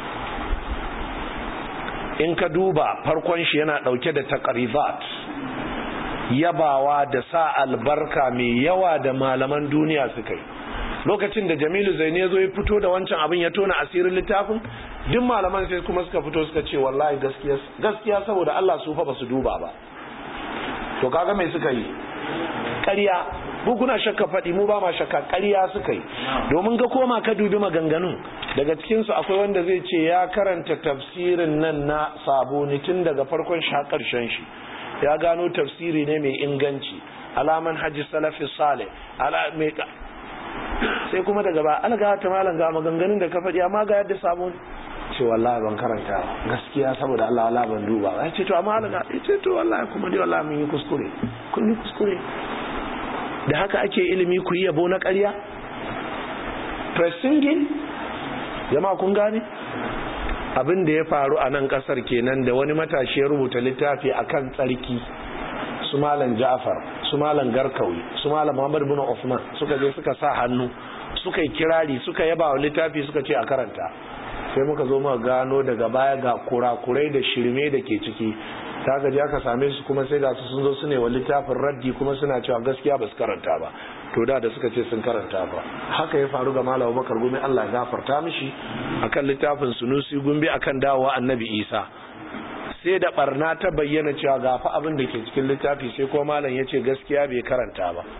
in ka duba farkon shi yana dauke da taqribat, yabawa da sa albarka mai yawa da malaman duniya suka yi. lokacin da Jamilu Zaini ya zo ya fito da wancan abin ya tona asirin littafin, duk malaman sai kuma suka fito suka ce wallahi gaskiya gaskiya saboda Allah su fa basu duba ba. To kaga me suka yi? Ƙarya. Mu kuna shakka faɗi, mu ba ma shakka, ƙarya suka yi. Domin ga koma ka dubi maganganun, daga cikin su akwai wanda zai ce ya karanta tafsirin nan na Sabuni tun daga farkon shi har ƙarshen shi, ya gano tafsiri ne mai inganci, alaman hajji salafi salih, ala mai sai kuma daga ba alga ta malam ga maganganun da ka faɗi amma ga yadda Sabuni ce wallahi ban karanta gaskiya saboda Allah Allah ban duba. Ya ce to amma alga ya ce to wallahi kuma dai wallahi mun yi kuskure, kun yi kuskure. Da haka ake ilimi ku yi yabo na ƙarya? Pressingin? Jama'a kun gane? Abin da ya faru a nan ƙasar kenan da wani matashi ya rubuta littafi akan tsarki, su malam Ja'far, su malam Garkawi, su malam Muhammad bin Uthman suka je suka sa hannu, suka yi kirari, suka yaba wa littafi, suka ce a karanta. Sai muka zo muka gano daga baya ga kurakurai da shirme da ke ciki. Ta gaji aka same su kuma sai ga su sun zo su ne wa littafin raddi kuma suna cewa gaskiya ba su karanta ba. To da da suka ce sun karanta ba. Haka ya faru ga Malam Bakar Gumi, Allah ya gafarta mishi, akan littafin Sunusi Gumbi akan dawowa Annabi Isa. Sai da barna ta bayyana cewa ga fa abin da ke cikin littafi, sai ko malam ya ce gaskiya bai karanta ba.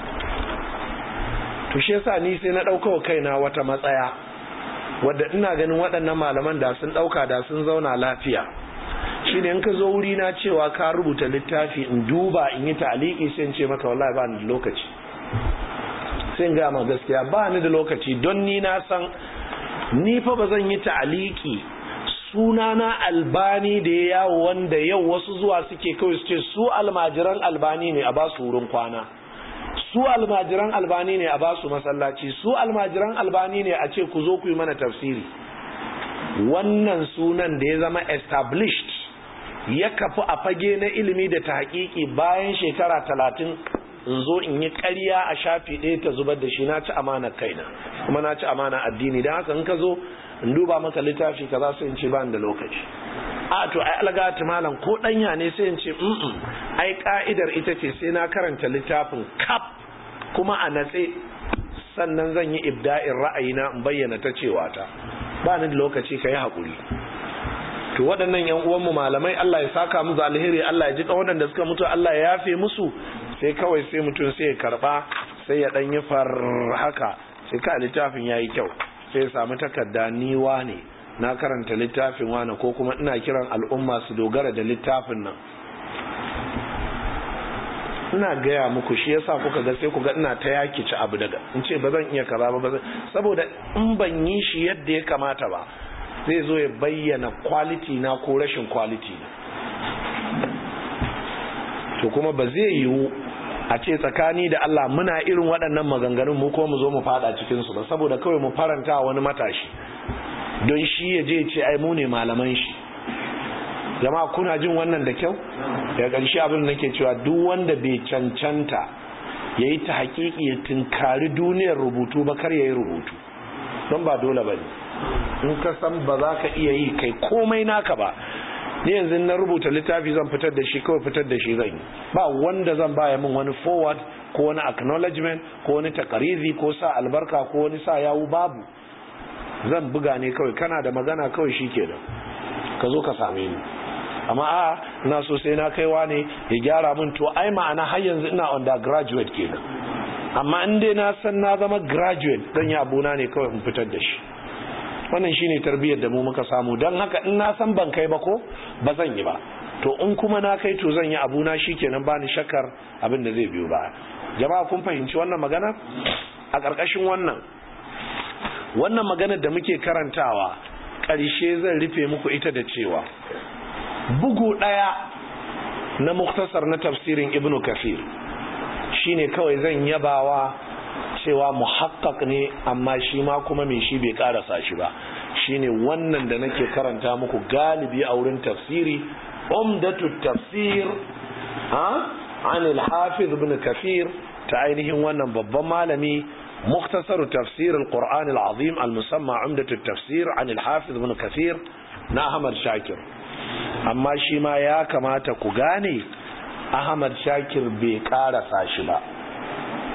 To shi yasa ni sai na dauka wa kaina wata matsaya wadda ina ganin waɗannan malaman da sun dauka da sun zauna lafiya. Shi ne in ka zo wuri na cewa ka rubuta littafi in duba in yi ta'aliki sai in ce maka wallahi ba ni da lokaci, sai in ga ma gaskiya ba ni da lokaci, don ni na san ni fa ba zan yi ta'aliki sunana Albani da ya yawo wanda yau wasu zuwa suke kawai su ce su almajiran Albani ne a ba su wurin kwana, su almajiran Albani ne a ba su masallaci, su almajiran Albani ne a ce ku zo ku yi mana tafsiri. Wannan sunan da ya zama established ya kafu a fage na ilimi da ta hakiki bayan shekara talatin in zo in yi ƙarya a shafi ɗaya ta zubar da shi, na ci amana kaina kuma na ci amana addini. Don haka in ka zo in duba maka littafi ka za su in ce ba da lokaci. A to ai algata malam ko ɗanya ne sai in ce mm ai ka'idar ita ce sai na karanta littafin kaf kuma a natse sannan zan yi ibda'in ra'ayina in bayyana ta cewa ta ba ni da lokaci ka yi haƙuri. To waɗannan yan uwanmu malamai Allah ya saka musu alheri, Allah ya ji ƙaunar da suka mutu Allah ya yafe musu, sai kawai sai mutum sai ya karɓa sai ya ɗan yi far haka sai ka littafin ya yi kyau sai ya samu takarda ni wane na karanta littafin wane, ko kuma ina kiran al'umma su dogara da littafin nan. Ina gaya muku shi yasa kuka ga sai kuga ina ta yaki ci abu daga in ce ba zan iya kaza ba ba saboda in ban yi shi yadda ya kamata ba zai zo ya bayyana quality na ko rashin quality na. To kuma ba zai yiwu a ce tsakani da Allah muna irin waɗannan maganganun mu ko mu zo mu fada cikin su ba saboda kawai mu faranta wani matashi don shi ya je ce ai mu ne malaman shi. Jama'a kuna jin wannan da kyau? Daga ƙarshe abin da nake cewa duk wanda bai cancanta ya yi ta haƙiƙi ya tunkari duniyar rubutu ba kar ya yi rubutu, don ba dole ba ne. In ka san ba za ka iya yi kai komai naka ba, ni yanzu na rubuta littafi zan fitar da shi kawai fitar da shi zan yi, ba wanda zan baya min wani forward ko wani acknowledgement ko wani takarizi ko sa albarka ko wani sa yawu, babu. Zan buga ne kawai, kana da magana kawai shi kenan ka zo ka same ni. Amma a ina so sai na kaiwa ne ya gyara min, to ai ma'ana har yanzu ina undergraduate kenan. Amma in dai na san na zama graduate dan ya abuna ne kawai in fitar da shi. Wannan shine tarbiyyar da mu muka samu. Dan haka in na san ban kai ba ko ba zan yi ba, to in kuma na kai to zan yi abuna, shikenan bani shakkar abin da zai biyo ba. Jama'a kun fahimci wannan magana? A ƙarƙashin wannan wannan maganar da muke karantawa ƙarshe zan rufe muku ita da cewa bugu ɗaya na muktasar na tafsirin Ibn Kathir shine kawai zan yabawa cewa muhakkak ne, amma shi ma kuma mai shi bai karasa shi ba. Shine wannan da nake karanta muku galibi a wurin tafsiri, umdatut tafsir ha an al-hafiz Ibn Kathir, ta ainihin wannan babban malami, muktasar tafsir al-Qur'an al-azim al-musamma umdatut tafsir an al-hafiz Ibn Kathir na Ahmad Shakir. Amma shi ma ya kamata ku gane Ahmad Shakir bai karasa shi ba.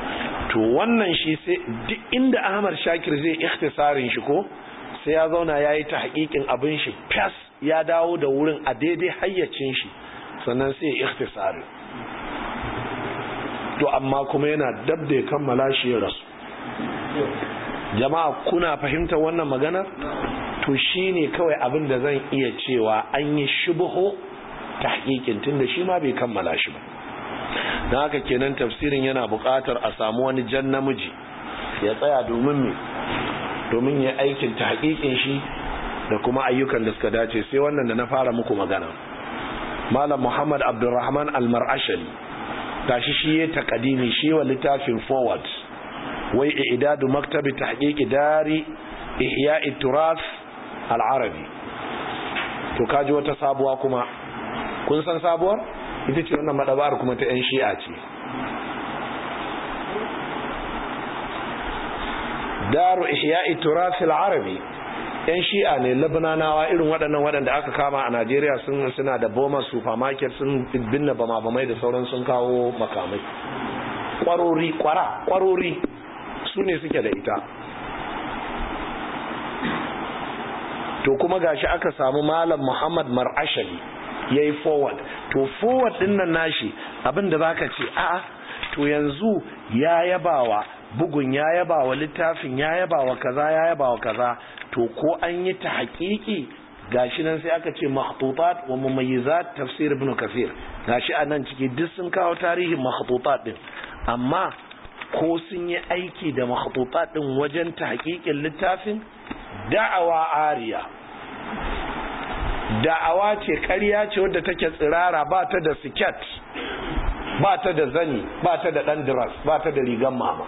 to wannan shi sai duk inda Ahmad Shakir zai ikhtisarin shi ko sai ya zauna yayi ta hakikin abin shi fas ya dawo da wurin a daidai hayyacin shi sannan sai ya ikhtisari to amma kuma yana dab da ya kammala shi ya rasu. Jama'a kuna fahimtar wannan maganar? To shine kawai abin da zan iya cewa an yi shubhu tahqiqin tunda shi ma bai kammala shi ba. Dan haka kenan tafsirin yana buƙatar a samu wani jan namiji ya tsaya domin me domin ya aikin tahqiqin shi da kuma ayyukan da suka dace. Sai wannan da na fara muku magana, Malam Muhammad Abdulrahman Al-Mar'ashali tashi shi ya takadimi shi wa littafin forward wai i'dadu maktabi tahqiqi dari ihya'i turath al-arabi. To kaji wata sabuwa kuma, kun san sabuwar ita ce wannan madabar kuma ta yan shi'a ce. daru ihya'i turath al-arabi yan shi'a ne Lebananawa irin waɗannan waɗanda aka kama a Najeriya sun suna da Boma supermarket sun binne bama bamai da sauran sun kawo makamai. Kwarori kwara kwarori su ne suke da ita. To kuma gashi aka samu Malam Muhammad Mar'ashali yayi forward. To forward din nan nashi abinda zaka ce a'a to yanzu ya yabawa bugun, ya yabawa littafin, ya yabawa kaza, ya yabawa kaza. To ko an yi ta haƙiƙi gashi nan sai aka ce makhtutat wa mumayyizat tafsir ibn Kathir. Gashi a nan ciki duk sun kawo tarihin makhtutat din, amma ko sun yi aiki da makhtutat din wajen ta haƙiƙin littafin? Da'awa ariya, da'awa ce ƙarya ce wadda take tsirara, ba ta da siket, ba ta da zani, ba ta da ɗan diras, ba ta da rigan mama.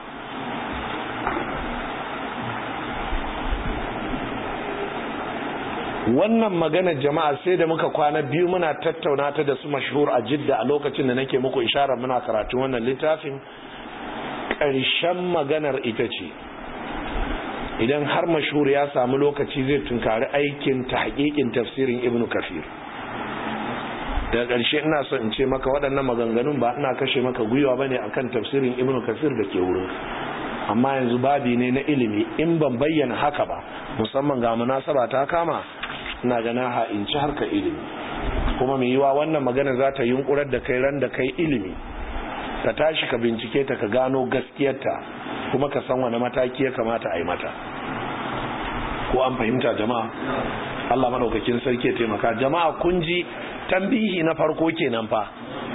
Wannan maganar jama'a sai da muka kwana biyu muna tattauna ta da su mashhur a Jidda a lokacin da nake muku isharar muna karatun wannan littafin. Ƙarshen maganar ita ce idan har mashhur ya samu lokaci zai tunkari aikin tahqiqin tafsirin Ibn Kathir. Daga ƙarshe ina so in ce maka waɗannan maganganun ba ina kashe maka gwiwa bane akan tafsirin Ibn Kathir da ke wurin, amma yanzu babi ne na ilimi. In ban bayyana haka ba, musamman ga munasaba ta kama, ina gana ha in ci harka ilimi, kuma mai yiwa wannan magana za ta yunkurar da kai ran da kai ilimi ka tashi ka bincike ta, ka gano gaskiyarta, kuma ka san wani mataki ya kamata a yi mata. Ko an fahimta jama'a? Allah madaukakin sarki ya taimaka. Jama'a kun ji tambihi na farko kenan fa.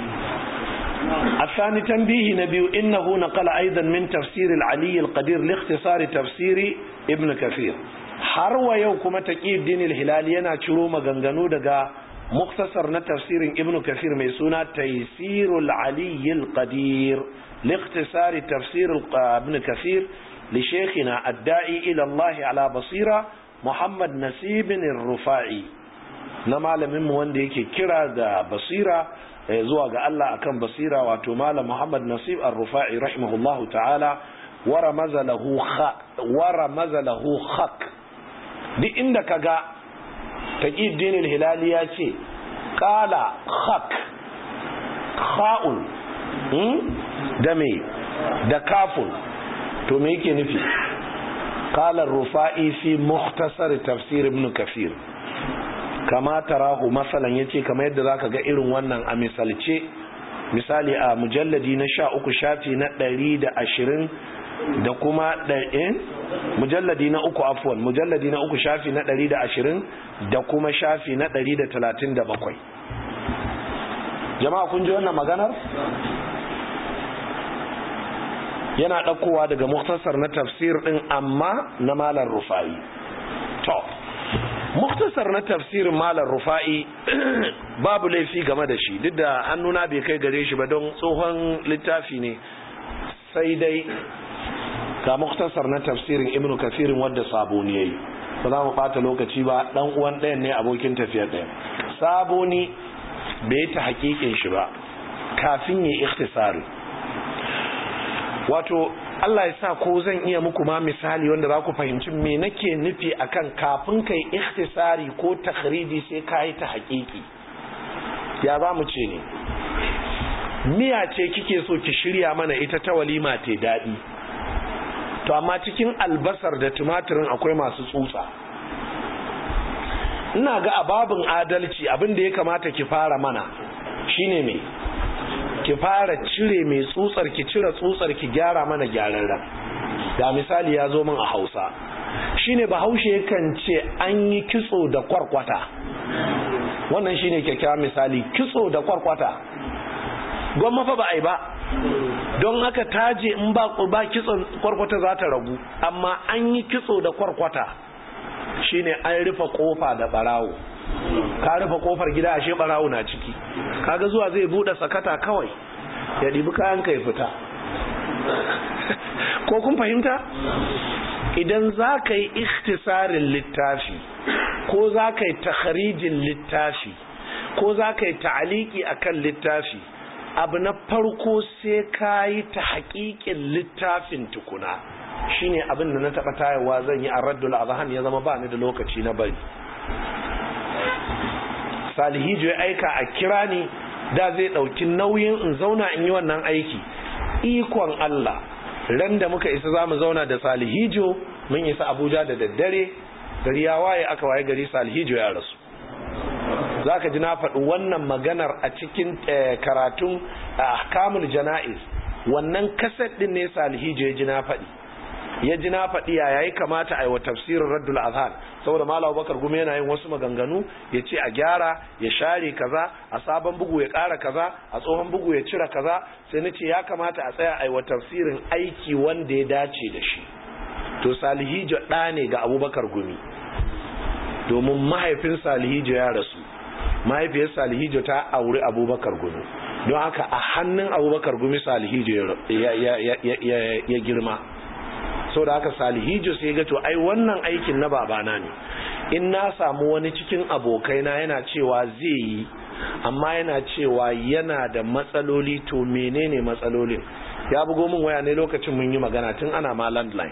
الثاني تنبيه نبي إنه نقل أيضا من تفسير العلي القدير لاختصار تفسير ابن كثير. har wa yau kuma Taqiyuddin al-Hilali yana ciro maganganu daga muktasar na tafsirin Ibn Kathir mai suna Taysirul Ali al-Qadir liikhtisar tafsir Ibn Kathir li shaykhina ad-da'i ila Allah ala basira Muhammad Nasib ar-Rufa'i, na malamin mu wanda yake kira da basira zuwa ga Allah akan basira, wato malam Muhammad Nasib ar-Rufa'i rahimahullahu ta'ala. Wara mazalahu kha wara mazalahu khak, duk inda kaga Taqiyuddin al-Hilali ya ce qala khak kha'un hmm? da me da kafun, to me yake nufi? qala ar-Rufa'i fi mukhtasar tafsir Ibn Kathir kama tarahu, masalan yace kamar yadda zaka ga irin wannan a misalce, misali a mujalladi na sha uku shafi na ɗari da ashirin da kuma ɗin mujalladi na uku afwan mujalladi na uku shafi na ɗari da ashirin da kuma shafi na ɗari da talatin da bakwai. Jama'a kun ji wannan maganar? Yana ɗaukowa daga muktasar na tafsir ɗin amma na Malam Rufa'i. To muktasar na tafsirin Malam Rufa'i babu laifi game da shi, duk da hannuna bai kai gare shi ba don tsohon littafi ne, sai dai ga muktasar na tafsirin Ibn Kathir wadda saboni yayi, ba za mu bata lokaci ba, dan uwan ɗayan ne abokin tafiyar ɗaya. Saboni bai ta hakikin shi ba kafin ya ikhtisari. Wato Allah ya sa ko zan iya muku ma misali wanda za ku fahimci me nake nufi akan kafin kai ikhtisari ko takhriji sai ka yi ta haƙiƙi. Ya za mu ce ne, miya ce kike so ki shirya mana ita ta walima ta daɗi, to amma cikin albasar da tumatirin akwai masu tsutsa. Ina ga ababin adalci abin da ya kamata ki fara mana shine me, ki fara cire mai tsutsar, ki cire tsutsar, ki gyara mana gyararren. Da misali ya zo min a Hausa shine Bahaushe yakan ce an yi kitso da kwarkwata. Wannan shine kyakkyawan misali, kitso da kwarkwata. Gwamma fa ba ai ba, don haka taje in ba ba kitson kwarkwata za ta ragu, amma an yi kitso da kwarkwata shine an rufe kofa da barawo. Ka rufe kofar gida ashe barawo na ciki, kaga zuwa zai bude sakata kawai ya dibi kayan ka ya fita. Ko kun fahimta? Idan za ka yi ikhtisarin littafi ko za ka yi takharijin littafi ko za ka yi ta'aliki akan littafi, abu na farko sai ka yi ta haƙiƙin littafin tukuna. Shine abin da na taɓa tayawa zan yi a raddul azhan, ya zama ba ni da lokaci na bari. Salihijo ya aika a kira ni, da zai ɗauki nauyin in zauna in yi wannan aiki. Ikon Allah, ran da muka isa za mu zauna da Salihijo, mun isa Abuja da daddare, gari ya waye, aka waye gari Salihijo ya rasu. Za ka ji na faɗi wannan maganar a cikin karatun ahkamul jana'iz. Wannan kaset ɗin ne Salihijo ya ji na faɗi. ya ji na faɗi ya yayi kamata a yi wa tafsirin raddul azhan, saboda Malam Bakar Gumi yana yin wasu maganganu, ya ce a gyara, ya share kaza, a sabon bugu ya ƙara kaza, a tsohon bugu ya cire kaza. Sai na ce ya kamata a tsaya a yi wa tafsirin aiki wanda ya dace da shi. To Salihijo ɗa ne ga Abubakar Gumi, domin mahaifin Salihijo ya rasu, mahaifiyar Salihijo ta auri Abubakar Gumi, don haka a hannun Abubakar Gumi Salihijo ya girma. So da haka Salihijo sai ga to ai wannan aikin na babana ne, in na samu wani cikin abokaina yana cewa zai yi amma yana cewa yana da matsaloli, to menene matsalolin? Ya bugo min waya ne lokacin mun yi magana tun ana ma landline,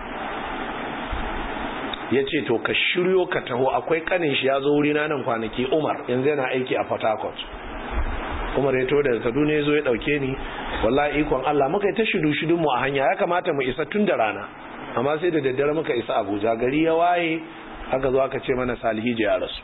ya ce to ka shiryo ka taho, akwai kanin shi ya zo wurina nan kwanaki, Umar, yanzu yana aiki a Port Harcourt. Umar ya to daga Kaduna ya zo ya dauke ni, wallahi ikon Allah muka yi ta shidu-shidun mu a hanya, ya kamata mu isa tun da rana, amma sai da daddare muka isa Abuja. Gari ya waye aka zo aka ce mana Salihijo ya rasu.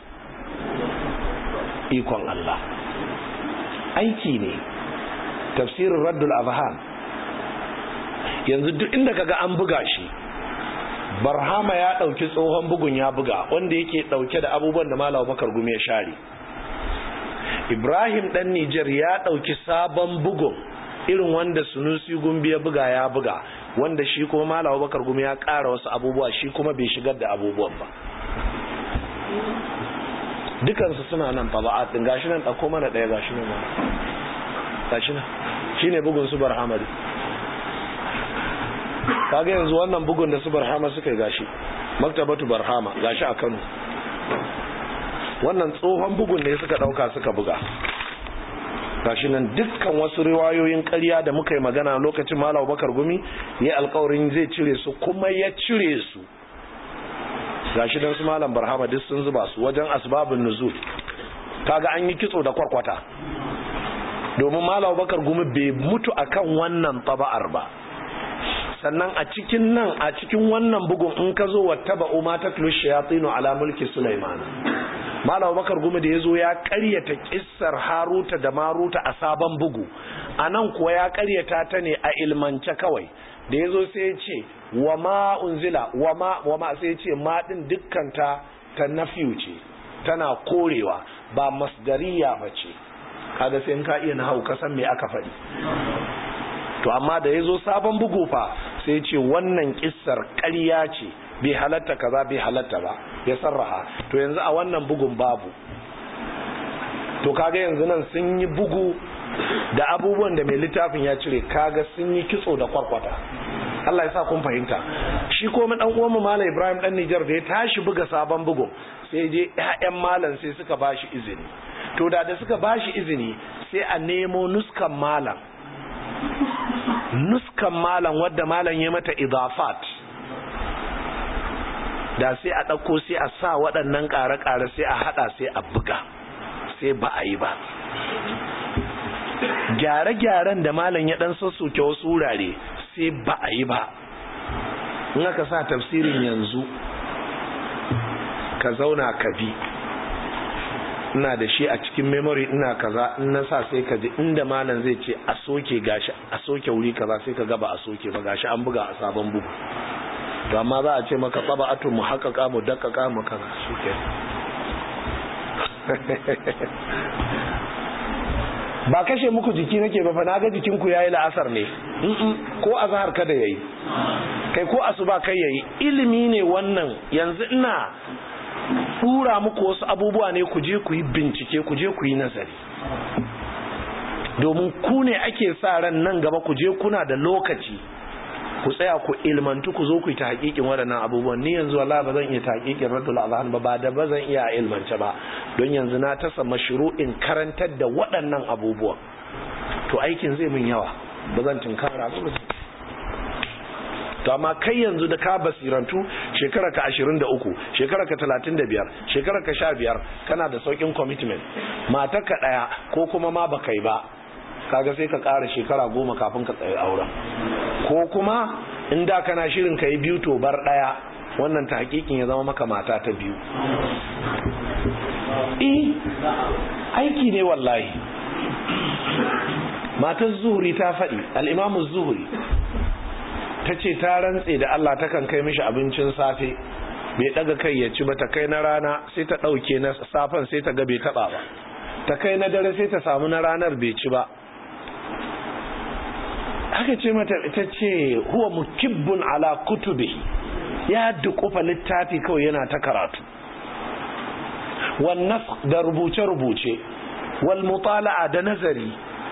Ikon Allah, aiki ne tafsirin raddul azhan. Yanzu duk inda kaga an buga shi, Barhama ya dauki tsohon bugun ya buga, wanda yake dauke da abubuwan da Malam Bakar Gumi ya share. Ibrahim dan Nijar ya dauki sabon bugun irin wanda Sunusi Gumbi ya buga ya buga, wanda shi kuma Malam Bakar Gumi ya ƙara wasu abubuwa, shi kuma bai shigar da abubuwan ba. Dukansu suna nan taba'at din, gashi nan dauko mana daya, gashi nan gashi nan shine bugun su Barhama. Kaga yanzu wannan bugun da su Barhama suka yi, gashi Maktabatu Barhama, gashi a Kano. Wannan tsohon bugun ne suka dauka suka buga, gashi nan dukkan wasu riwayoyin ƙarya da muka yi magana lokacin Malam Bakar Gumi ya alƙawarin zai cire su, kuma ya cire su. Gashi dan su Malam Barhama duk sun zuba su wajen asbabun nuzul. Kaga an yi kitso da kwarkwata, domin Malam Bakar Gumi bai mutu akan wannan taba'ar ba. Sannan a cikin nan, a cikin wannan bugun in ka zo wattaba'u ma tatlu shayatinu ala mulki Sulaiman, Malam Bakar Gumi da yazo ya ƙaryata kissar Haruta da Maruta a sabon bugu, anan kuwa ya ƙaryata ta ne a ilmance kawai. Da yazo sai ya ce wa ma unzila wa ma wa ma sai ya ce ma din dukkan ta ta nafiyu ce, tana korewa, ba masdariya bace. Kaga sai in ka iya nahau ka san me aka faɗi. To amma da yazo sabon bugu fa sai ya ce wannan kissar ƙarya ce, bai halatta kaza bai halatta ba, ya sarraha. To yanzu a wannan bugun babu. To kaga yanzu nan sun yi bugu da abubuwan da mai littafin ya cire, kaga sun yi kitso da kwarkwata. Allah ya sa kun fahimta. Shi ko dan uwan mu Malam Ibrahim dan Nijar da ya tashi buga sabon bugun, sai je ƴaƴan malam sai suka bashi izini. To da da suka bashi izini sai a nemo nuskan malam, nuskan malam wadda malam ya mata idafat, da sai a ɗauko sai a sa waɗannan ƙare-ƙare sai a haɗa sai a buga, sai ba a yi ba. Gyare-gyaren da malam ya ɗan sassoke wasu wurare sai ba a yi ba. in aka sa tafsirin yanzu ka zauna ka bi, ina da shi a cikin memory ina kaza, in na sa sai ka ji inda malam zai ce a soke gashi a soke wuri kaza sai ka ga ba a soke ba, gashi an buga a sabon bugu. to amma za a ce maka taba'atu muhaqqaqa mu daqqaqa mu kaza shike ba kashe muku jiki nake ba fa, naga jikin ku yayi la'asar ne ko azhar kada yayi, kai ko asuba kai yayi. ilimi ne wannan. yanzu ina tura muku wasu abubuwa ne ku je ku yi bincike, ku je ku yi nazari, domin ku ne ake sa ran nan gaba ku je kuna da lokaci ku tsaya ku ilmantu, ku zo ku yi ta hakikin waɗannan abubuwan. ni yanzu wallahi ba zan iya ta hakikin Raddul Adhan ba, ba da ba zan iya ilmance ba, don yanzu na tasa mashru'in karantar da waɗannan abubuwan. to aikin zai min yawa, ba zan tinkara ba. to amma kai yanzu da ka basirantu, shekara ka ashirin da uku, shekara ka talatin da biyar, shekara ka sha biyar, kana da saukin commitment, matar ka ɗaya ko kuma ma ba kai ba, kaga sai ka ƙara shekara goma kafin ka tsaye auren. ko kuma in da kana shirin ka yi biyu to bar ɗaya, wannan ta hakikin ya zama maka mata ta biyu. eh aiki ne wallahi. matar Zuhri ta faɗi, al-Imam Zuhri ta ce ta rantse da Allah takan kai mishi abincin safe bai daga kai ya ci ba, ta kai na rana sai ta ɗauke na safen sai ta ga bai taɓa ba, ta kai na dare sai ta samu na ranar bai ci ba. haka ce mata, ita ce huwa mukibbun ala kutubihi, ya dukufa littafi kawai yana ta karatu, wan nasakh da rubuce-rubuce, wal mutala'a da nazari.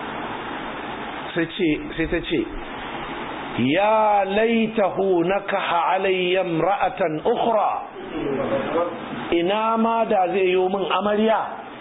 sai ta ce ya laitahu nakaha alayya imra'atan ukhra, ina ma da zai yi min amarya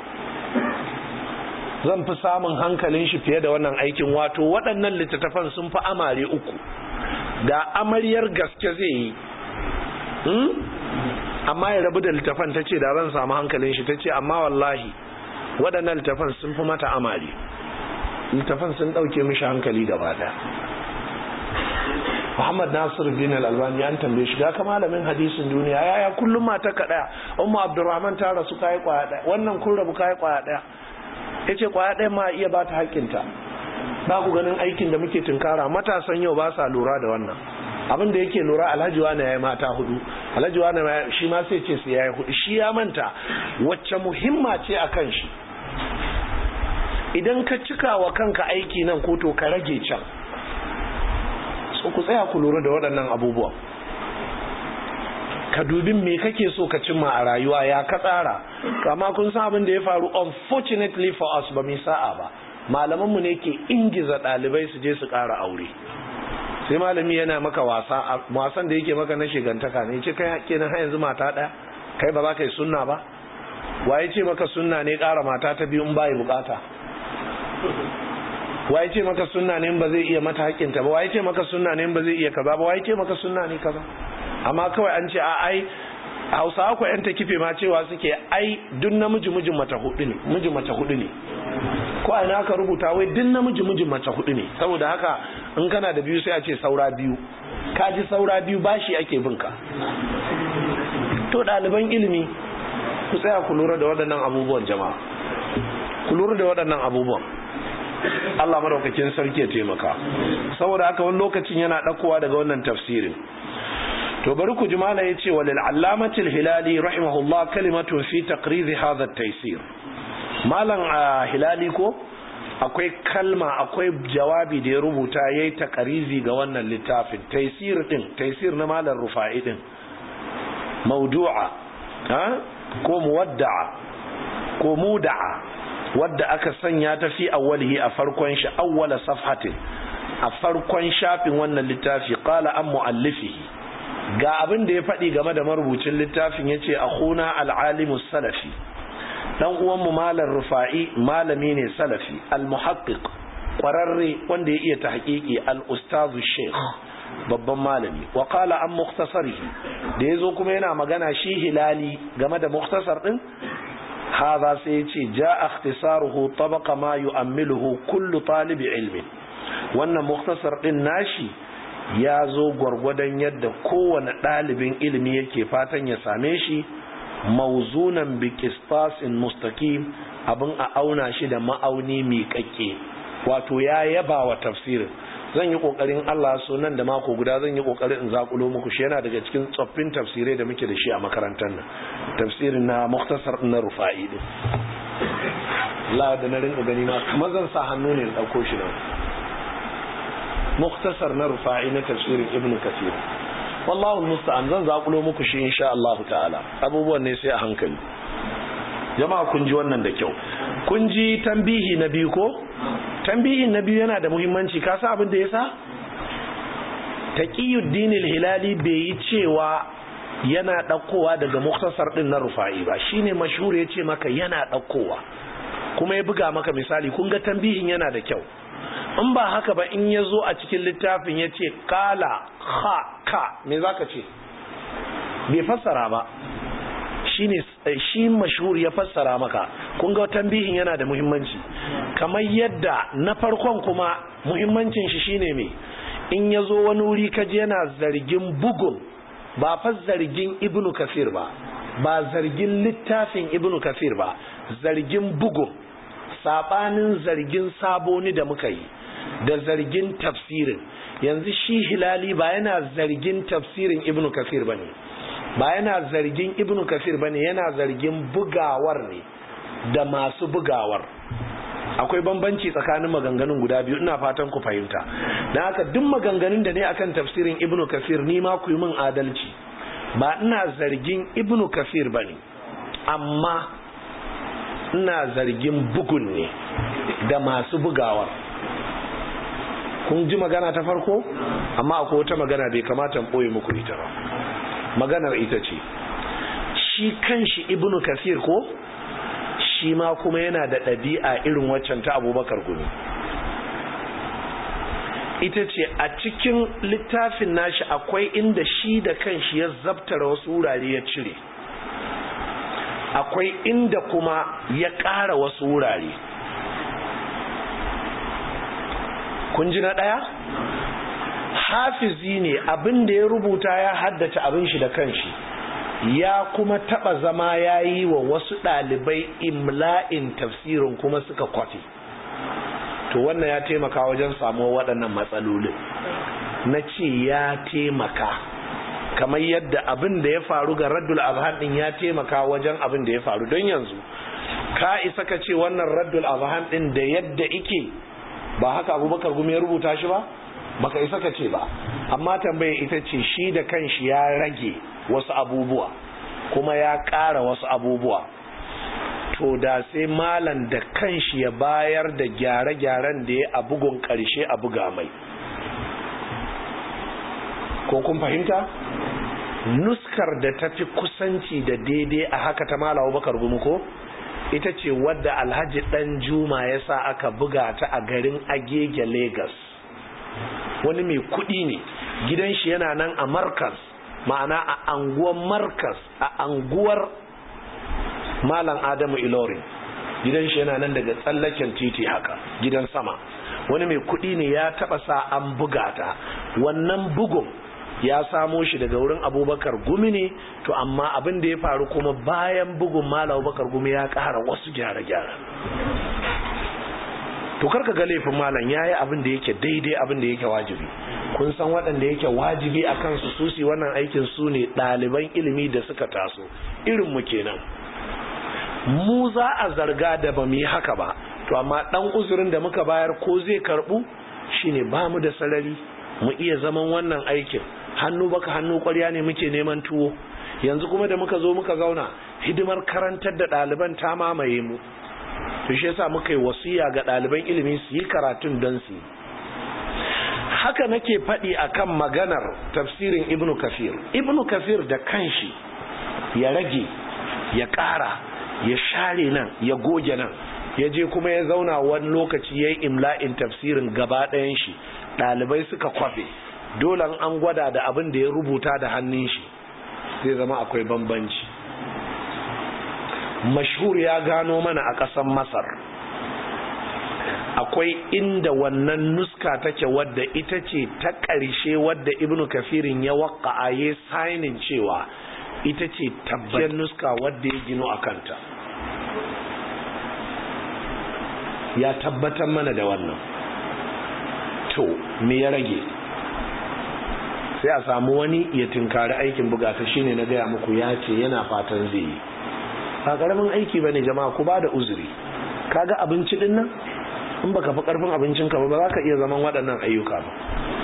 zan fi samun hankalin shi fiye da wannan aikin. wato waɗannan littattafan sun fi amare uku, da amaryar gaske zai yi hmm? amma ya rabu da littattafan. ta ce da zan samu hankalin shi, ta ce amma wallahi waɗannan littattafan sun fi mata amare, littattafan sun ɗauke mishi hankali gaba ɗaya. Muhammad Nasir bin Al-Albani an tambaye shi, ga ka malamin hadisin duniya, yaya kullum mata ka daya, Ummu Abdurrahman ta rasu kai kwaya daya, wannan kun rabu kai kwaya daya. yace kwaya daya ma iya ba ta haƙƙinta. ba ku ganin aikin da muke tunkara, matasan yau ba sa lura da wannan. abin da yake lura, Alhaji wani yayi mata hudu, Alhaji wani shi ma sai ce su yayi hudu, shi ya manta wacce muhimma ce akan shi. idan ka cika wa kanka aiki nan ko to ka rage can. ku tsaya ku lura da waɗannan abubuwa, ka dubin me kake so ka cimma a rayuwa, ya ka tsara. amma kun san abin da ya faru, unfortunately for us, ba mu sa'a ba. malamanmu ne ke ingiza ɗalibai su je su ƙara aure. sai malami yana maka wasa, wasan da yake maka na shigantaka ne, ce kai kenan har yanzu mata ɗaya, kai ba za ka yi sunna ba. waye ce maka sunna ne ƙara mata ta biyu in ba yi bukata? waye ce maka sunna ne ba zai iya mata haƙƙinta ba? waye ce maka sunna ne ba zai iya kaza ba? waye ce maka sunna ne kaza? amma kawai an ce a ai Hausawa ko yan takife ma cewa suke ai duk namiji mijin mace hudu ne, mijin mace hudu ne. ko a ina ka rubuta wai duk namiji mijin mace hudu ne, saboda haka in kana da biyu sai a ce saura biyu. ka ji saura biyu bashi ake binka. to ɗaliban ilimi ku tsaya ku lura da waɗannan abubuwan jama'a, ku lura da waɗannan abubuwan. Allah madaukakin sarki ya taimaka. saboda haka wani lokacin yana ɗaukowa daga wannan tafsirin. to bari ku ji mala yace walil allamati al-hilali rahimahullah kalimatun fi taqriz hadha at-taysir. malam hilali ko akwai kalma, akwai jawabi da ya rubuta yayi taqrizi ga wannan littafin taysir din, taysir na malam Rufa'i din, mawdu'a ha ko muwadda'a ko muda'a, wadda aka sanya ta fi awwalihi a farkon shi, awwala safhatin, a farkon shafin wannan littafi. qala an muallifihi, ga abin da ya faɗi game da marubucin littafin, yace akhuna al-alimu salafi, dan uwan mu malam Rufa'i malami ne salafi, al-muhaqqiq kwararre wanda ya iya tahqiqi, al-ustazu sheikh babban malami. wa qala an mukhtasarihi, da yazo kuma yana magana shi hilali game da mukhtasar din, هذا سيتي جاء اختصاره طبق ما يؤمله كل طالب علم. wannan mukhtasar din nashi ya zo gwargwadon yadda kowane ɗalibin ilimi yake fatan ya same shi, mauzunan bi qistasin mustaqim, abin a auna shi da ma'auni miƙaƙƙe. Wato ya yaba wa tafsirin. Zan yi kokarin Allah so nan da mako guda zan yi kokarin in zakulo muku shi, yana daga cikin tsoffin tafsirai da muke da shi a makarantar nan, tafsirin na Mukhtasar na Rufa'i din. Allah da na rinka gani ma kamar zan sa hannu ne in dauko shi nan. Mukhtasar na Rufa'i na tafsirin Ibn Kathir. Wallahu musta'an, zan zakulo muku shi insha Allah ta'ala. Abubuwan ne sai a hankali. Jama'a kun ji wannan da kyau. Kun ji tambihi na biyu ko? Tambihin na biyu yana da muhimmanci. Ka san abin da yasa? Taqiyuddin al-Hilali bai yi cewa yana daukowa daga Mukhtasar din na Rufa'i ba. Shine mashhur yace maka yana daukowa. Kuma ya buga maka misali. Kun ga tambihin yana da kyau. In ba haka ba, in yazo a cikin littafin yace qala kha ka, me zaka ce? Bai fassara ba. Shine shi mashhur ya fassara maka. Kun ga tambihin yana da muhimmanci. Kamar yadda na farkon kuma muhimmancin shi shine me, in yazo wani wuri kaje yana zargin bugun, ba fa zargin Ibn Kathir ba, ba zargin littafin Ibn Kathir ba, zargin bugun, sabanin zargin saboni da muka yi da zargin tafsirin. Yanzu shi Hilali ba yana zargin tafsirin Ibn Kathir bane, ba yana zargin Ibn Kathir bane, yana zargin bugawar ne da masu bugawar. Akwai bambanci tsakanin maganganun guda biyu, ina fatan ku fahimta. Dan haka duk maganganun da ne akan tafsirin Ibn Kathir, ni ma ku yi min adalci, ba ina zargin Ibn Kathir bane, amma ina zargin bugun ne da masu bugawar. Kun ji magana ta farko? Amma akwai wata magana bai kamata in boye muku ita ba. Maganar ita ce, shi kanshi Ibn Kathir ko, shi ma kuma yana da ɗabi'a irin waccan ta Abubakar Gumi. Ita ce a cikin littafin nashi akwai inda shi da kanshi ya zabtara wasu wurare ya cire, akwai inda kuma ya ƙara wasu wurare. Kun ji na ɗaya? Hafizi ne, abin da ya rubuta ya haddace abin shi da kanshi, ya kuma taba zama ya yi wa wasu ɗalibai imla'in tafsirin kuma suka kwafi. To wannan ya taimaka wajen samuwa waɗannan matsalolin. Na ce ya taimaka, kamar yadda abin da ya faru ga Raddul Azhan din ya taimaka wajen abin da ya faru. Don yanzu ka isa ka ce wannan Raddul Azhan din da yadda ike ba haka Abubakar Gumi ya rubuta shi ba, baka isa ka ce ba. Amma tambaye ita ce, shi da kanshi ya rage wasu abubuwa kuma ya ƙara wasu abubuwa. To da sai malam da kanshi ya bayar da gyare-gyaren da ya a bugun ƙarshe a buga mai. Ko kun fahimta? Nuskar da ta fi kusanci da daidai a haka ta Malam Abubakar Gumi ko, ita ce wadda Alhaji Dan Juma ya sa aka buga ta a garin Agege, Lagos. Wani mai kuɗi ne, gidan shi yana nan a Markas, ma'ana a anguwar Markas, a anguwar Malam Adamu Ilorin. Gidan shi yana nan daga tsallaken titi haka, gidan sama. Wani mai kuɗi ne ya taɓa sa an buga ta. Wannan bugun ya samo shi daga wurin Abubakar Gumi ne, to amma abin da ya faru kuma bayan bugun Malam Abubakar Gumi ya ƙara wasu gyare-gyare. To karka ga laifin malam, yayi abin da yake daidai, abin da yake wajibi. Kun san waɗanda yake wajibi a kansu su su wannan aikin su ne ɗaliban ilimi da suka taso irin mu kenan. Mu za a zarga da ba mu yi haka ba, to amma ɗan uzurin da muka bayar ko zai karɓu shine ba mu da sarari mu iya zaman wannan aikin. Hannu baka hannu ƙwarya ne muke neman tuwo. Yanzu kuma da muka zo muka zauna, hidimar karantar da ɗaliban ta mamaye mu. To shi yasa muka yi wasiya ga ɗaliban ilimi su yi karatun don su. Haka nake faɗi akan maganar tafsirin Ibn Kathir. Ibn Kathir da kanshi ya rage, ya ƙara, ya share nan, ya goge nan, ya je kuma ya zauna wani lokaci ya yi imla'in tafsirin gaba ɗayan shi. Ɗalibai suka kwafe. Dole an gwada da abin da ya rubuta da hannun shi zai zama akwai bambanci. Mashhur ya gano mana a ƙasar Masar akwai inda wannan nuska take wadda ita ce ta ƙarshe wadda ibnu kafirin ya waƙa ya sainin cewa ita ce tabbiyar nuska wadda ya gino a kanta, ya tabbatar mana da wannan. To me ya rage? sai a samu wani ya tinkari aikin bugata. Shine na gaya muku ya ce yana fatan zai yi. Ba karamin aiki bane jama'a, ku ba da uzuri. Kaga abinci din nan in baka fi karfin abincin ka ba ba za ka iya zaman waɗannan ayyuka ba,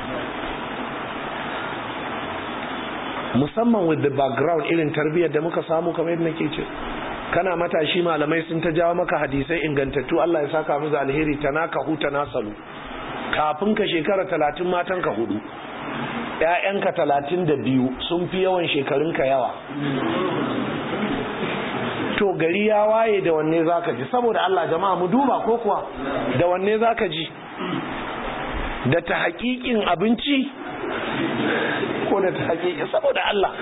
musamman with the background irin tarbiyyar da muka samu. Kamar yadda nake ce, kana matashi malamai sun ta jawo maka hadisai ingantattu, Allah ya saka musu alheri, tanakahu tanasalu. Kafin ka shekara talatin matan ka hudu, ƴaƴanka talatin da biyu, sun fi yawan shekarunka yawa. To gari ya waye, da wanne zaka ji? Saboda Allah jama'a mu duba ko kuwa da wanne zaka ji? Da ta haƙiƙin abinci ko da ta haƙiƙin? Saboda Allah,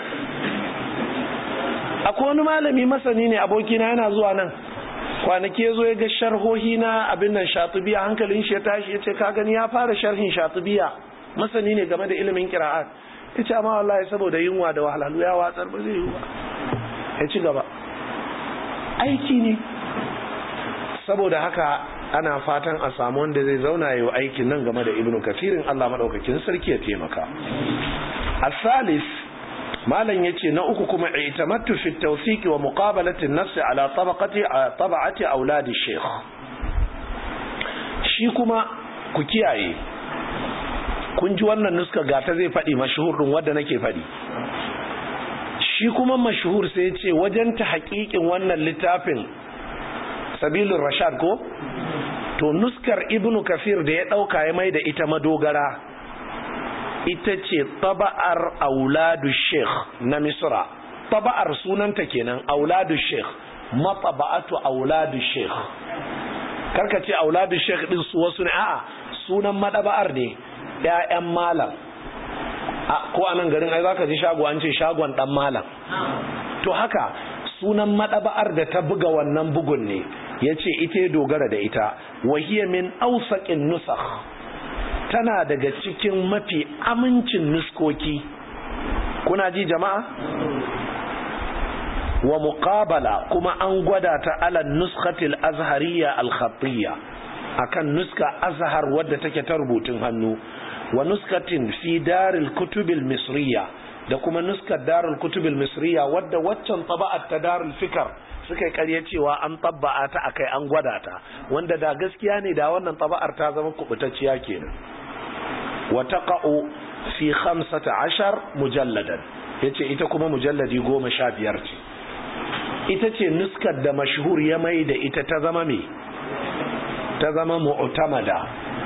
akwai wani malami masani ne abokina yana zuwa nan kwanaki ya zo ya ga sharhohi na abin nan Shatibiya, hankalin shi ya tashi ya ce ka gani ya fara sharhin Shatibiya, masani ne game da ilimin qira'at. Ya ce amma wallahi saboda yunwa da wahalhalu ya watsar, ba zai yi ba. Ya ci gaba, aiki ne. Saboda haka ana fatan a samu wanda zai zauna yau aikin nan game da Ibn Kathirin. Allah madaukakin sarki ya taimaka. As-salis, malam yace na uku kuma i'tamattu fi at-tawfiq wa muqabalati an-nafs ala tabaqati tab'ati auladi shaykh. Shi kuma ku kiyaye, kun ji wannan nuska gata zai fadi mashhur din wanda nake fadi. Shi kuma mashhur sai yace wajen ta haƙiƙin wannan littafin Sabilur Rashad ko to nuskar Ibn Kathir da ya dauka ya mai da ita madogara ita ce taba'ar auladu sheikh na Misra. Taba'ar sunanta kenan auladu sheikh, mataba'atu auladu sheikh. Karka ce auladu sheikh din su wasu ne, a'a sunan madaba'ar ne, ƴaƴan malam. Ko a nan garin ai zaka ji shago an ce shagon dan malam. To haka sunan madaba'ar da ta buga wannan bugun ne, yace ita dogara da ita. Wahiya min awsaqin nusakh, tana daga cikin mafi amincin nuskoki. Kuna ji jama'a? Wa muqabala, kuma an gwada ta ala nuskatil azhariya al-khattiyya, akan nuska azhar wadda take ta rubutun hannu, wa nuskatin fi daril kutubil misriya, da kuma nuskar darul kutubil misriya wadda waccan taba'at ta darul fikr suka yi ƙarya cewa an tabba'a ta akai an gwada ta, wanda da gaskiya ne da wannan taba'ar ta zama kubutacciya kenan. wa taqa'u fi khamsata ashar mujalladan, yace ita kuma mujalladi goma sha biyar ce. Ita ce nuskar da mashhur ya mai da ita ta zama me ta zama mu'tamada,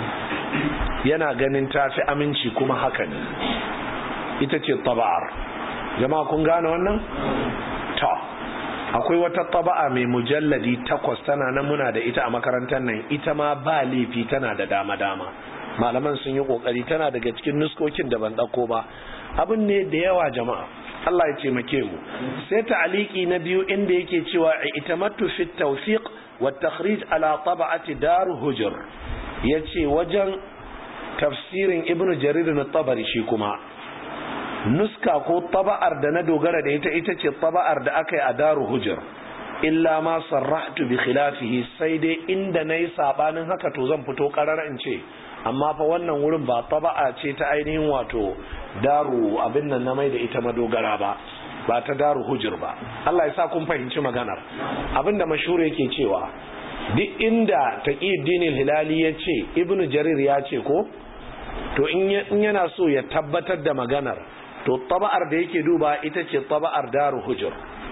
yana ganin ta fi aminci kuma haka ne. Ita ce taba'ar. Jama'a kun gane wannan? Ta akwai wata taba'a mai mujalladi takwas, tana nan muna da ita a makarantar nan, ita ma ba laifi, tana da dama-dama, malaman sun yi kokari, tana daga cikin nuskokin da ban dauko ba. Abin ne da yawa jama'a, Allah ya taimake mu. Sai ta'aliki na biyu inda yake cewa itamattu fi tawfiq wa takhrij ala tab'ati dar hujr, yace wajen tafsirin Ibn Jarir at-Tabari shi kuma nuska ko taba'ar da na dogara da ita ita ce taba'ar da aka yi a daru hujjar, illa ma sarrahtu bi khilafihi, sai dai inda nayi sabanin haka to zan fito karara in ce amma fa wannan wurin ba taba'a ce ta ainihin wato daru abin nan na mai da ita madogara ba, ba ta daru hujjar ba. Allah ya sa kun fahimci maganar. Abinda mashhur yake cewa duk inda Taqiyuddin al-Hilali ya ce Ibn Jarir ya ce ko, to in yana so ya tabbatar da maganar, to taba'ar da yake duba ita ce taba'ar daru hujur.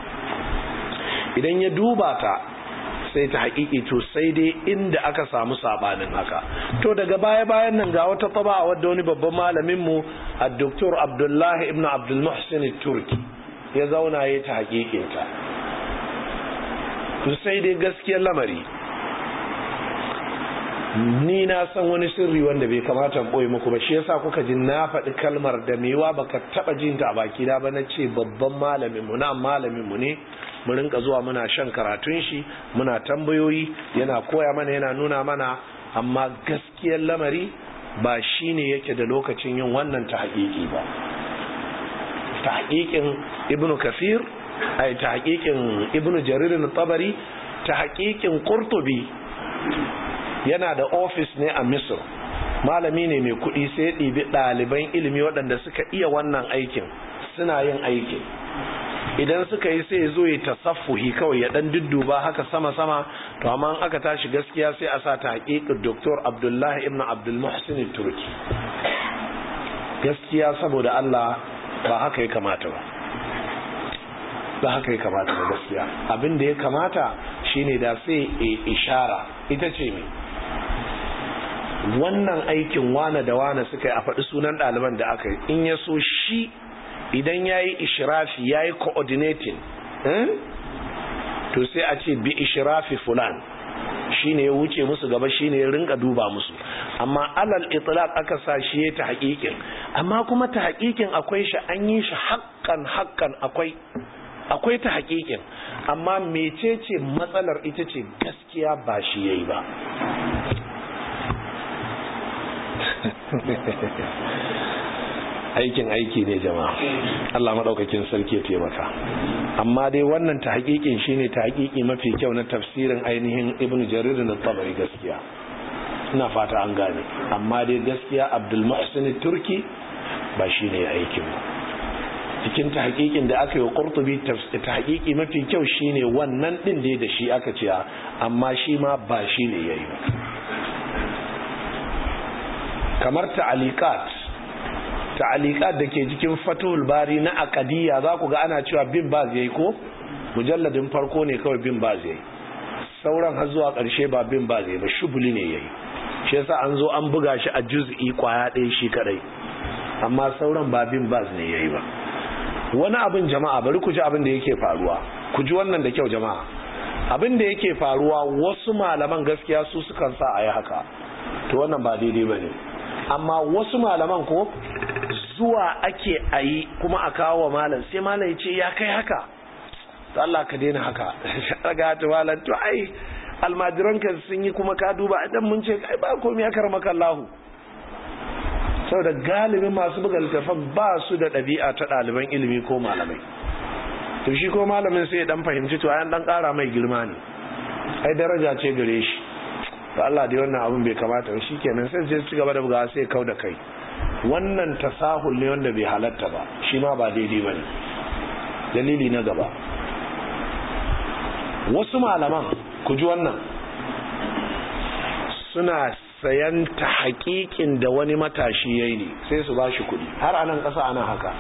Idan ya duba ta sai ta haƙiƙi, to sai dai inda aka samu sabanin haka. To daga baya bayan nan ga wata taba'a wadda wani babban malamin mu Dr. Abdullahi ibn Abdul Muhsin al-Turki ya zauna ya ta haƙiƙin ta. To sai dai gaskiyar lamari, ni na san wani sirri wanda bai kamata in boye muku ba, shi yasa kuka ji na faɗi kalmar da mewa baka taba jin ta a baki da ba, na ce babban malamin mu na malamin mu ne, mu rinka zuwa muna shan karatun shi, muna tambayoyi, yana koya mana, yana nuna mana amma gaskiyar lamari ba shine yake da lokacin yin wannan tahqiqi ba. Tahqiqin Ibn Kathir ai tahqiqin Ibn Jarir al-Tabari, tahqiqin Qurtubi yana da office ne a Misr. Malami ne mai kuɗi sai ya ɗibi ɗaliban ilimi waɗanda suka iya wannan aikin suna yin aikin. Idan suka yi sai zo ya tasaffuhi kawai ya dan dudduba haka sama-sama, to amma aka tashi gaskiya sai a sa ta haƙiƙin Doktor Abdullahi ibn Abdul Muhsin Turki. Gaskiya saboda Allah ba haka ya kamata ba. Ba haka ya kamata ba gaskiya. Abin da ya kamata shine da sai ishara ita ce me? Wannan aikin wane da wane suka yi a faɗi sunan ɗaliban da aka yi, in ya so shi idan ya yi ishirafi ya yi coordinating eh? to sai a ce bi ishirafi fulan shi ne ya wuce musu gaba, shi ne ya rinka duba musu, amma alal itlaq aka sa shi ya ta haƙiƙin, amma kuma ta haƙiƙin akwai shi an yi shi haƙƙan haƙƙan akwai akwai ta haƙiƙin, amma mecece matsalar ita ce gaskiya ba shi ya yi ba. aikin aiki ne jama'a, Allah madaukakin sarki ya taimaka. Amma dai wannan ta hakikin shine ta hakiki mafi kyau na tafsirin ainihin Ibn Jarir al-Tabari gaskiya, ina fata an gane. Amma dai gaskiya Abdul Muhsin Turki ba shine aikin ba. Cikin ta hakikin da aka yi wa Qurtubi ta hakiki mafi kyau shine wannan din da da shi aka ce, amma shi ma ba shine yayi ba. Kamar ta'aliqat ta'aliqat da ke cikin Fathul Bari na Aqdiyya za ku ga ana cewa bin Baz yayi ko mujalladin farko ne kawai bin Baz yayi, sauran har zuwa ƙarshe ba bin Baz yayi ba, Shubli ne yayi. Shi yasa an zo an buga shi a juz'i kwaya ɗaya shi kadai, amma sauran ba bin Baz ne yayi ba. Wani abin jama'a, bari ku ji abin da yake faruwa, ku ji wannan da kyau jama'a. Abin da yake faruwa wasu malaman gaskiya su sukan sa a yi haka, to wannan ba daidai ba ne. Amma wasu malaman ko zuwa ake ayi kuma a kawo wa malam, sai malam ya ce ya kai haka, to Allah ka daina haka. Daga ta malam to ai almajiranka sun yi kuma ka duba, idan mun ce ai ba komai ya karmaka Allahu. Saboda galibin masu buga littafan ba su da ɗabi'a ta ɗaliban ilimi ko malamai, to shi ko malamin sai ya dan fahimci to ayan dan ƙara mai girma ne, ai daraja ce gare shi, to Allah dai wannan abin bai kamata ba, shikenan sai sai ci gaba da bugawa sai kau da kai. Wannan tasahul ne wanda bai halatta ba, shi ma ba daidai bane. Dalili na gaba, wasu malaman ku ji wannan, suna sayan ta haƙiƙin da wani matashi yayi ne sai su bashi kuɗi, har anan ƙasa ana haka.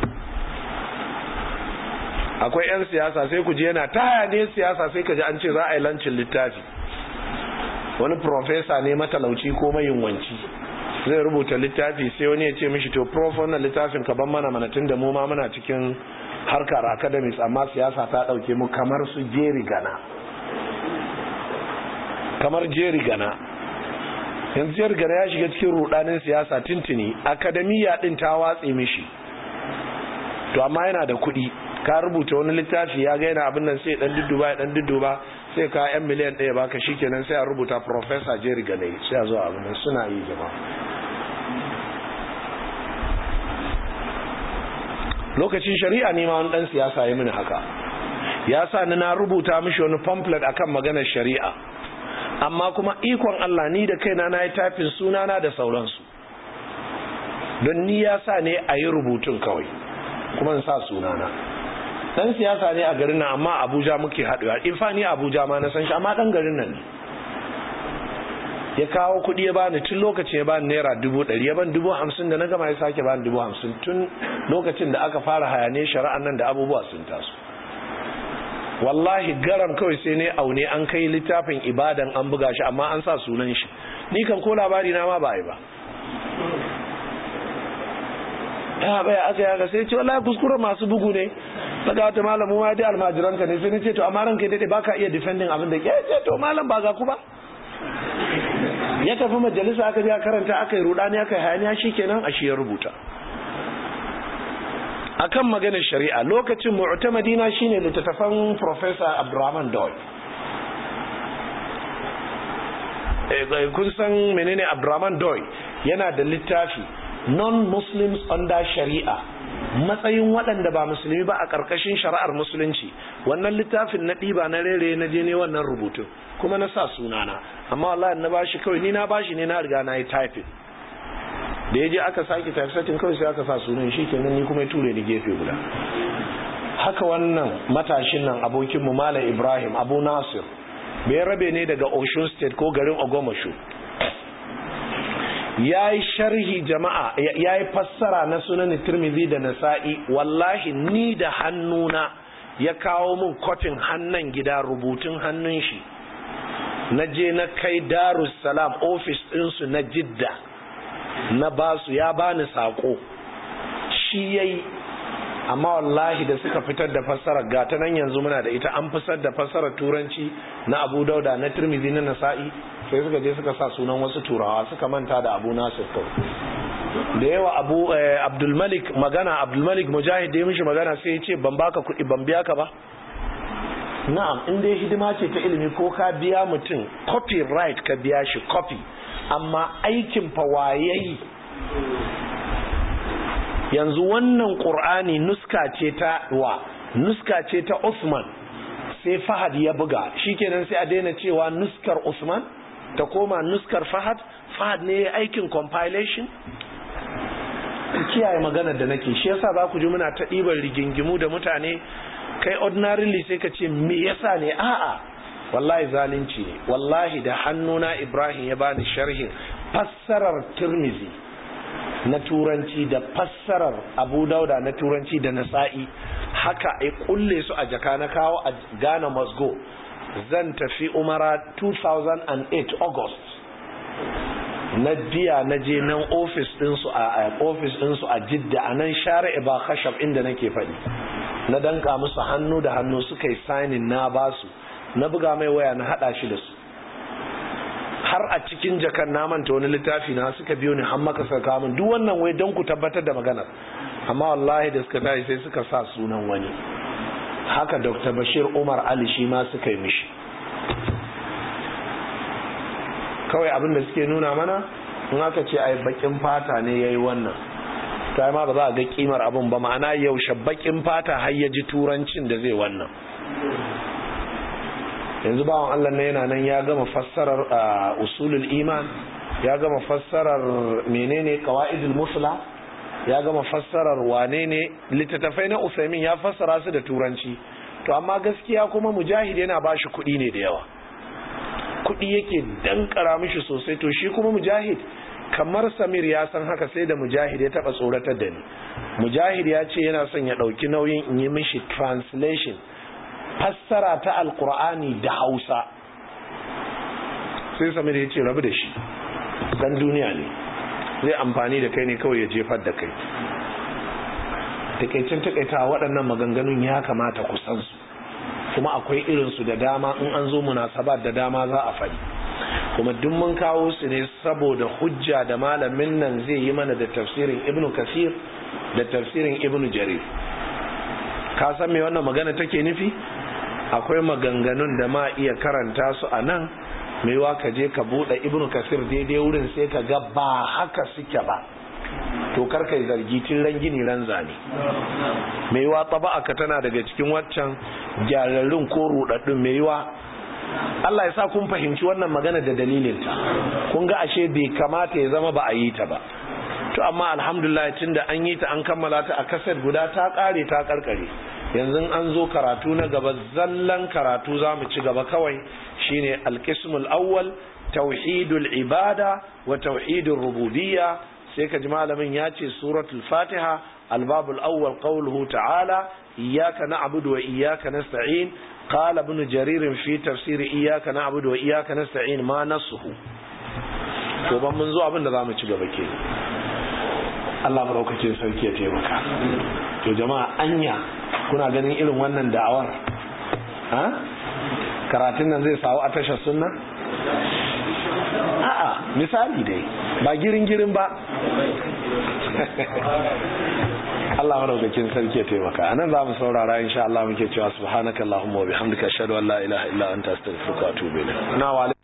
Akwai 'yan siyasa sai ku ji yana ta hayane siyasa, sai ka ji an ce za a yi lancin littafi, wani profesa ne matalauci ko mayunwanci zai rubuta littafi, sai wani ya ce mishi to prof wannan littafin ka ban mana mana tun da mu ma muna cikin harkar academics amma siyasa ta dauke mu, kamar su Jerry Gana, kamar Jerry Gana. Yanzu Jerry Gana ya shiga cikin rudanin siyasa tintini, akademiya din ta watse mishi, to amma yana da kuɗi, ka rubuta wani littafi ya ga yana abin nan sai dan dudduba ya dan dudduba sai ka yan miliyan ɗaya baka, shikenan sai a rubuta Professor Jerry Gane, sai a zo abin nan suna yi jama'a. Lokacin shari'a ne ma wani dan siyasa ya mini haka, ya sa ni na rubuta mishi wani pamphlet akan maganar shari'a, amma kuma ikon Allah ni da kaina na yi tafin sunana da sauransu, don ni ya sa ne a yi rubutun kawai kuma in sa sunana. Dan siyasa ne a garin nan, amma Abuja muke haɗuwa, in fa ni Abuja ma na san shi, amma dan garin nan ne. Ya kawo kuɗi ya bani, tun lokacin ya bani naira dubu ɗari, ya ban dubu hamsin, da na gama ya sake bani dubu hamsin, tun lokacin da aka fara hayane shari'an nan da abubuwa sun taso. Wallahi garam kawai sai ne aune an kai littafin ibadan an buga shi, amma an sa sunan shi, ni kan ko labari na ma ba yi ba. Ya baya aka yaga sai ce wallahi kuskure masu bugu ne, daga wata malamu ma dai almajiranka ne, sai ni ce to amma ranka dai baka iya defending abin da ke ce to malam ba ga ku ba. Ya tafi majalisa aka je karanta, aka yi rudani, aka yi hayaniya, shikenan a shi ya rubuta akan maganar shari'a. Lokacin mu'tamadina shine littattafan Professor Abdurrahman Doyle. kun san menene Abdurrahman Doy yana da littafi non-Muslims under Sharia, matsayin waɗanda ba musulmi ba a ƙarƙashin shari'ar musulunci. Wannan littafin na ɗiba na rere na je ne wannan rubutun kuma na sa sunana, amma wallahi na bashi kawai ni na bashi ne na riga na yi typing, da ya je aka sake typesetting kawai sai aka sa sunan shi kenan, ni kuma ya ture ni gefe guda. Haka wannan matashin nan abokinmu Malam Ibrahim Abu Nasir bai rabe ne daga Osun State ko garin Ogomosho, ya yi sharhi jama'a, ya yi fassara na sunan Tirmidhi da Nasa'i. Wallahi ni da hannuna ya kawo min kofin hannun gida, rubutun hannun shi, na je na kai Darussalam office ɗinsu na Jidda na basu, ya bani sako shi yayi. Amma wallahi da suka fitar da fassarar gata nan yanzu muna da ita, an fitar da fassarar turanci na Abu Dauda na Tirmidhi na Nasa'i, sai suka je suka sa sunan wasu turawa, suka manta da Abu Nasir kawai. Da yawa Abu Abdul Malik magana, Abdul Malik Mujahid ya mishi magana sai ya ce ban baka kuɗi, ban biya ka ba. Na'am, in dai hidima ce ta ilimi ko ka biya mutum copyright ka biya shi copy, amma aikin fa wayayi. Yanzu wannan Qur'ani nuska ce ta wa nuska ce ta Usman, sai Fahad ya buga, shikenan sai a daina cewa nuskar Usman ta koma nuskar Fahad. Fahad ne aikin compilation. Ku kiyaye maganar da nake, shi yasa za ku ji muna ta ɗiban rigingimu da mutane, kai ordinarily sai ka ce me yasa ne, a'a wallahi zalunci ne. Wallahi da hannuna Ibrahim ya bani sharhin fassarar Tirmidhi na turanci da fassarar Abu Dauda na turanci da Nasa'i, haka ai kulle su a jaka na kawo a Ghana Mosgo. Zan tafi Umara two thousand eight August, na biya na je nan office din su a office din su a Jidda, a nan Shari'a ba Khashab inda nake faɗi, na danka musu hannu da hannu suka yi signing, na basu, na buga mai waya na hada shi da su. Har a cikin jakan na manta wani littafi na, suka biyo ni har maka saka min, duk wannan wai don ku tabbatar da maganar, amma wallahi da suka tashi sai suka sa sunan wani. Haka Doctor Bashir Umar Ali shi ma suka yi mishi. Kawai abin da suke nuna mana, in aka ce ai bakin fata ne yayi wannan, to ai ma ba za a ga kimar abin ba, ma'ana yaushe bakin fata har ya ji turancin da zai wannan. Yanzu bawan Allah ne yana nan ya gama fassarar usulul iman, ya gama fassarar menene qawaidul musla, ya gama fassarar wane ne littattafai na Usaimin, ya fassara su da turanci. To amma gaskiya kuma Mujahid yana bashi kuɗi ne da yawa, kuɗi yake dankara mishi sosai. To shi kuma Mujahid kamar Samir ya san haka, sai da Mujahid ya taba tsoratar da ni. Mujahid ya ce yana son ya ɗauki nauyin in yi mishi translation, fassara ta Alkur'ani da Hausa. Sai Samir ya ce rabu da shi, dan duniya ne, zai amfani da kai ne kawai ya jefar da kai. Takaicin takaita waɗannan maganganun ya kamata ku san su, kuma akwai irinsu da dama, in an zo munasabat da dama za a faɗi, kuma duk mun kawo su ne saboda hujja da malamin nan zai yi mana da tafsirin Ibn Kathir da tafsirin Ibn Jarir. Ka san me wannan magana take nufi? Akwai maganganun da ma iya karanta su a nan, mai wa ka je ka buɗe Ibn Kathir daidai wurin sai ka ga ba haka suke ba, to kar kai zargi tun ran gini ran zane. Mai wa taba'a ka tana daga cikin waccan gyararrun ko rudaddun. Mai wa Allah ya sa kun fahimci wannan magana da dalilinta, kun ga ashe bai kamata ya zama ba a yi ta ba. To amma alhamdulillah tunda an yi ta, an kammala ta a kaset guda, ta kare ta karkare. Yanzu an zo karatu na gaba, zallan karatu za mu ci gaba kawai, shine alqismul awwal tauhidul ibada wa tauhidur rububiyya. Sai ka ji malamin ya ce suratul fatiha albabul awwal qawluhu ta'ala iyyaka na'budu wa iyyaka nasta'in. qala ibn jarir fi tafsir iyyaka na'budu wa iyyaka nasta'in ma nasuhu. to ban mun zo abin da zamu ci gaba ke. Allah madaukakin sarki ya taimaka. To jama'a, anya kuna ganin irin wannan da'awar, ha karatun nan zai sawo a tashar sunna? A'a, misali dai, ba girin girin ba. Allah madaukakin sarki ya taimaka. Anan za mu saurara insha Allah, muke cewa subhanakallahumma wa bihamdika ashhadu an la ilaha illa anta astaghfiruka wa atubu ilayk.